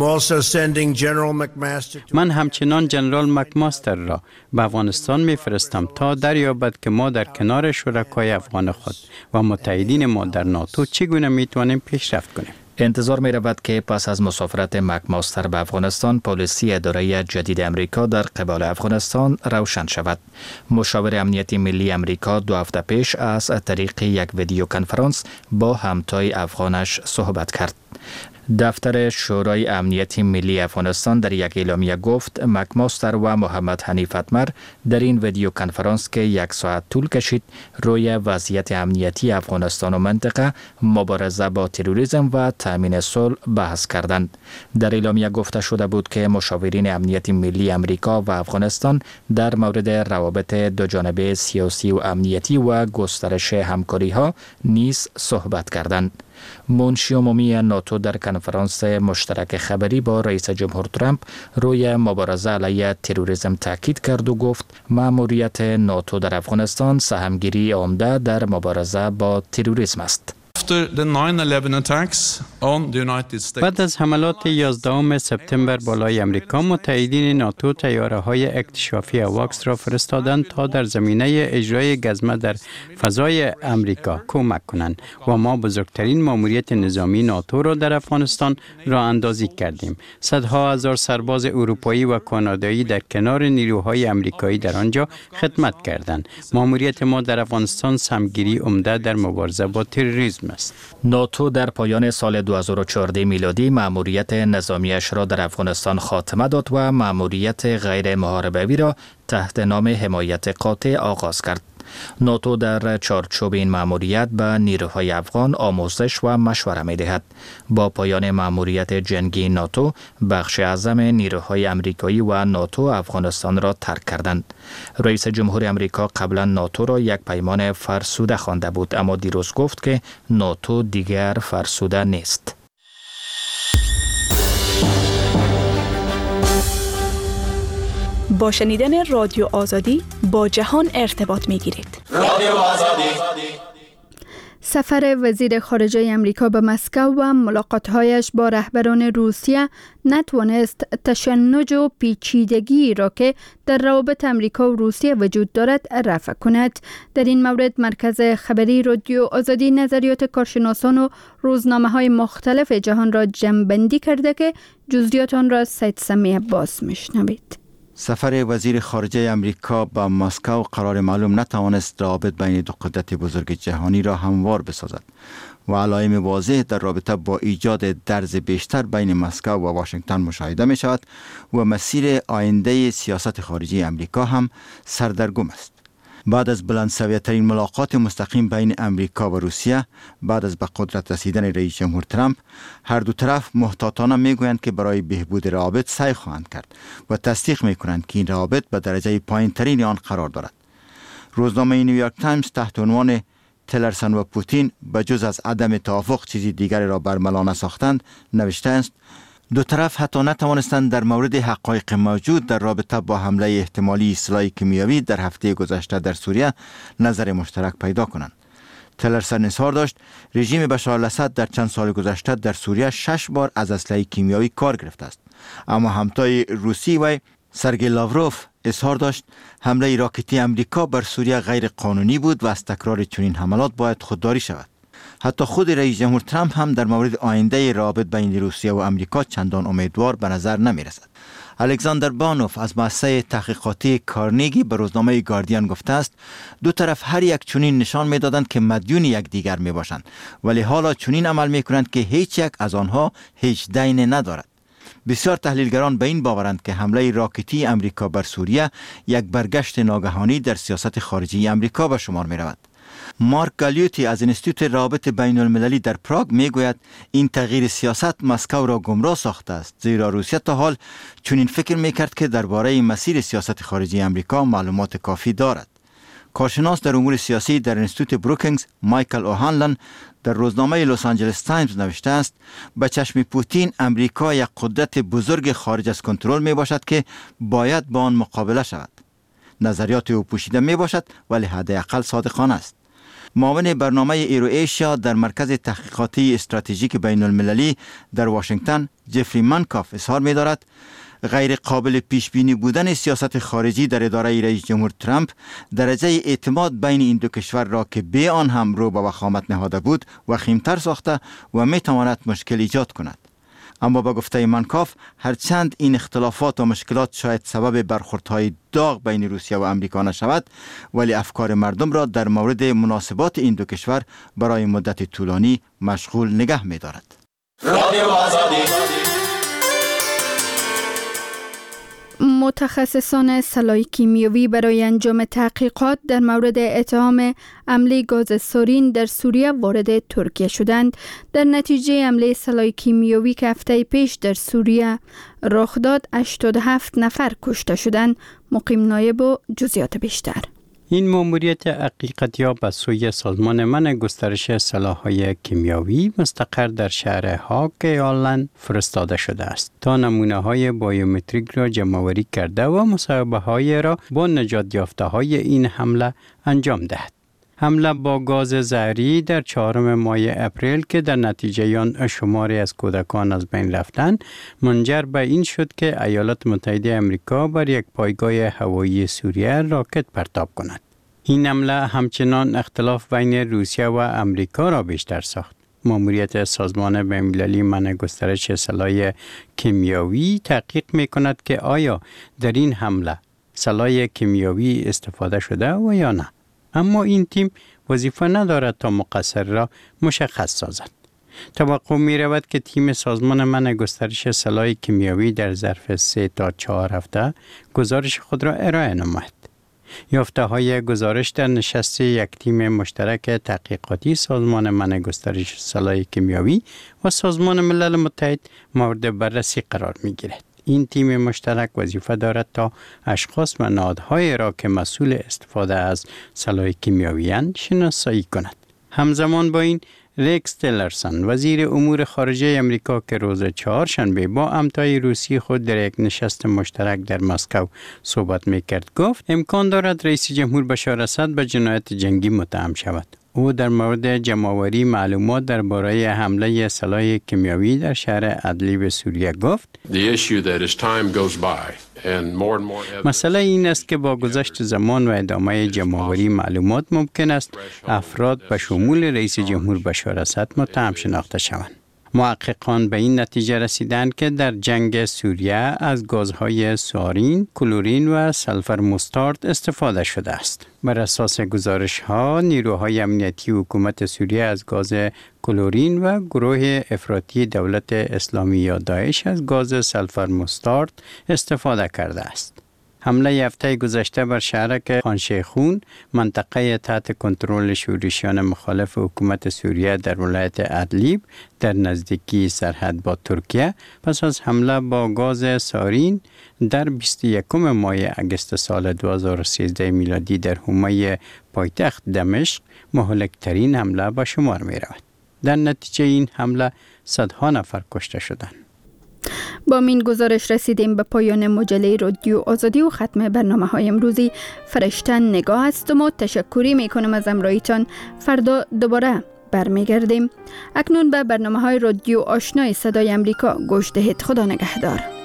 من همچنان جنرال مکماستر را به افغانستان می‌فرستم تا دریابد که ما در کنار شرکای افغان خود و متحدین ما در ناتو چگونه می‌توانیم پیشرفت کنیم. انتظار می رود که پس از مسافرت مکماستر به افغانستان پالیسی اداره جدید امریکا در قبال افغانستان روشن شود. مشاور امنیتی ملی امریکا دو هفته پیش از طریق یک ویدیو کنفرانس با همتای افغانش صحبت کرد. دفتر شورای امنیتی ملی افغانستان در یک اعلامیه گفت مکماستر و محمد حنیف اتمر در این ویدیو کنفرانس که یک ساعت طول کشید روی وضعیت امنیتی افغانستان و منطقه، مبارزه با تروریسم و تامین صلح بحث کردند. در اعلامیه گفته شده بود که مشاورین امنیتی ملی امریکا و افغانستان در مورد روابط دوجانبه سیاسی و امنیتی و گسترش همکاری ها نیز صحبت کردند. منشی عمومی ناتو در کنفرانس مشترک خبری با رئیس جمهور ترامپ روی مبارزه علیه تروریسم تاکید کرد و گفت مأموریت ناتو در افغانستان سهمگیری عمده در مبارزه با تروریسم است. بعد از حملات یازدهم سپتامبر بالای امریکا، متحدین ناتو طیاره‌های اکتشافی واکس را فرستادند تا در زمینه اجرای گزمه در فضای امریکا کمک کنند و ما بزرگترین ماموریت نظامی ناتو را در افغانستان راه اندازی کردیم. صدها هزار سرباز اروپایی و کانادایی در کنار نیروهای امریکایی در آنجا خدمت کردند. ماموریت ما در افغانستان سهمگیری عمده در مبارزه با تروریسم است. ناتو در پایان سال دو هزار و چهارده میلادی مأموریت نظامیش را در افغانستان خاتمه داد و مأموریت غیر محاربه‌ای را تحت نام حمایت قاطع آغاز کرد. ناتو در چارچوب این مأموریت به نیروهای افغان آموزش و مشوره می دهد. با پایان مأموریت جنگی ناتو، بخش اعظم نیروهای امریکایی و ناتو افغانستان را ترک کردند. رئیس جمهور امریکا قبلا ناتو را یک پیمان فرسوده خوانده بود، اما دیروز گفت که ناتو دیگر فرسوده نیست. با شنیدن رادیو آزادی با جهان ارتباط می گیرید. رادیو آزادی. سفر وزیر خارجه امریکا به مسکو و ملاقات‌هایش با رهبران روسیه نتوانست تشنج و پیچیدگی را که در روابط امریکا و روسیه وجود دارد رفع کند. در این مورد مرکز خبری رادیو آزادی نظریات کارشناسان و روزنامه‌های مختلف جهان را جمع‌بندی کرده که جزئیات آن را سید سمیع عباس میشنوید. سفر وزیر خارجه امریکا به مسکو قرار معلوم نتوانست روابط بین دو قدرت بزرگ جهانی را هموار بسازد و علائم واضح در رابطه با ایجاد درز بیشتر بین مسکو و واشنگتن مشاهده می شود و مسیر آینده سیاست خارجی امریکا هم سردرگم است. بعد از بلندسویترین ملاقات مستقیم بین امریکا و روسیه بعد از به قدرت رسیدن رئیس جمهور ترامپ، هر دو طرف محتاطانه میگویند که برای بهبود روابط سعی خواهند کرد و تصدیق میکنند که این روابط به درجه پایین ترین آن قرار دارد. روزنامه نیویورک تایمز تحت عنوان تلرسن و پوتین به جز از عدم توافق چیزی دیگری را برملا نساختند نوشته است: دو طرف حتی نتوانستند در مورد حقایق موجود در رابطه با حمله احتمالی سلاح کیمیایی در هفته گذشته در سوریه نظر مشترک پیدا کنند. تلرسن اظهار داشت رژیم بشار الاسد در چند سال گذشته در سوریه شش بار از اسلحه کیمیایی کار گرفته است، اما همتای روسی و سرگئی لاوروف اظهار داشت حمله راکتی امریکا بر سوریه غیر قانونی بود و از تکرار چنین حملات باید خودداری شود. حتی خود رئیس جمهور ترامپ هم در مورد آینده روابط بین روسیه و امریکا چندان امیدوار به نظر نمی رسد. الکساندر بانوف از مؤسسه تحقیقاتی کارنگی به روزنامه گاردین گفته است دو طرف هر یک چنین نشان می دادند که مدیون یکدیگر می باشند، ولی حالا چنین عمل می کنند که هیچ یک از آنها هیچ دین ندارد. بسیار تحلیلگران به این باورند که حمله راکتی امریکا بر سوریه یک برگشت ناگهانی در سیاست خارجی امریکا به شمار می رود. مارک گالیوتی از انستیتوت روابط بین المللی در پراگ می گوید این تغییر سیاست مسکو را گمراه ساخته است، زیرا روسیه تا حال چنین فکر می کرد که درباره مسیر سیاست خارجی امریکا معلومات کافی دارد. کارشناس در امور سیاسی در انستیتوت بروکینگز مایکل اوهانلن در روزنامه لس آنجلس تایمز نوشته است به چشم پوتین امریکا یک قدرت بزرگ خارج از کنترل می باشد که باید با آن مقابله شود. نظریات او پوشیده می باشد ولی حداقل صادقانه است. معاون برنامه ایرو ایشیا در مرکز تحقیقاتی استراتژیک بین المللی در واشنگتن جفری منکاف اظهار می دارد غیر قابل پیش بینی بودن سیاست خارجی در اداره رئیس جمهور ترامپ درجه اعتماد بین این دو کشور را که به آن هم رو به وخامت نهاده بود وخیمتر ساخته و می تواند مشکل ایجاد کند. اما با گفته منکاف هرچند این اختلافات و مشکلات شاید سبب برخوردهای داغ بین روسیه و امریکا نشود، ولی افکار مردم را در مورد مناسبات این دو کشور برای مدت طولانی مشغول نگه می دارد. رادیو آزادی. متخصصان سلاح کیمیایی برای انجام تحقیقات در مورد اتهام حمله گاز سارین در سوریه وارد ترکیه شدند. در نتیجه حمله سلاح کیمیایی که هفته پیش در سوریه رخ داد، هشتاد و هفت نفر کشته شدند. مقیم نایب و جزئیات بیشتر. این ماموریت حقیقتیاب به سوی سازمان منع گسترش سلاح‌های کیمیایی مستقر در شهر هاگ آلند فرستاده شده است تا نمونه‌های بیومتریک را جمع‌آوری کرده و مصاحبه‌های را با نجات یافته‌های این حمله انجام دهد. حمله با گاز زهری در چهارم ماه اپریل که در نتیجه آن شماری از کودکان از بین رفتند منجر به این شد که ایالات متحده آمریکا بر یک پایگاه هوایی سوریه راکت پرتاب کند. این حمله همچنان اختلاف بین روسیه و آمریکا را بیشتر ساخت. ماموریت سازمان بین‌المللی منع گسترش سلاح کیمیایی تحقیق می‌کند که آیا در این حمله سلاح کیمیایی استفاده شده و یا نه. اما این تیم وظیفه ندارد تا مقصر را مشخص سازد. توقع می رود که تیم سازمان منع گسترش سلاح کیمیایی در ظرف سه تا چهار هفته گزارش خود را ارائه نماید. یافته های گزارش در نشست یک تیم مشترک تحقیقاتی سازمان منع گسترش سلاح کیمیاوی و سازمان ملل متحد مورد بررسی قرار می گیرد. این تیم مشترک وظیفه دارد تا اشخاص و نهادهای را که مسئول استفاده از سلاح کیمیاوی اند شناسایی کند. همزمان با این ریکس تیلرسون وزیر امور خارجه امریکا که روز چهارشنبه با همتای روسی خود در یک نشست مشترک در مسکو صحبت میکرد گفت امکان دارد رئیس جمهور بشار اسد به جنایت جنگی متهم شود. او در مورد جمع‌آوری معلومات درباره حمله سلاح کیمیاوی در شهر ادلیب سوریه گفت مسئله این است که با گذشت زمان و ادامه جمع‌آوری معلومات ممکن است افراد به شمول رئیس جمهور بشار اسد متهم شناخته شوند. محققان به این نتیجه رسیدند که در جنگ سوریه از گازهای سارین، کلورین و سلفر مستارد استفاده شده است. بر اساس گزارش ها، نیروهای امنیتی حکومت سوریه از گاز کلورین و گروه افراطی دولت اسلامی یا داعش از گاز سلفر مستارد استفاده کرده است. حمله هفته گذشته بر شهرک خانشیخون منطقه تحت کنترل شورشیان مخالف حکومت سوریه در ولایت ادلیب در نزدیکی سرحد با ترکیه پس از حمله با گاز سارین در بیست و یکم ماه اگست سال دو هزار و سیزده میلادی در حومه پایتخت دمشق مهلکترین حمله به شمار می رود. در نتیجه این حمله صدها نفر کشته شدند. با این گزارش رسیدیم به پایان مجله رادیو آزادی و ختم برنامه های امروزی فرشتن نگاه هستم و تشکری می کنم از همراهیتان. فردا دوباره برمیگردیم. اکنون به برنامه های رادیو آشنای صدای امریکا گوش دهید. خدا نگهدار.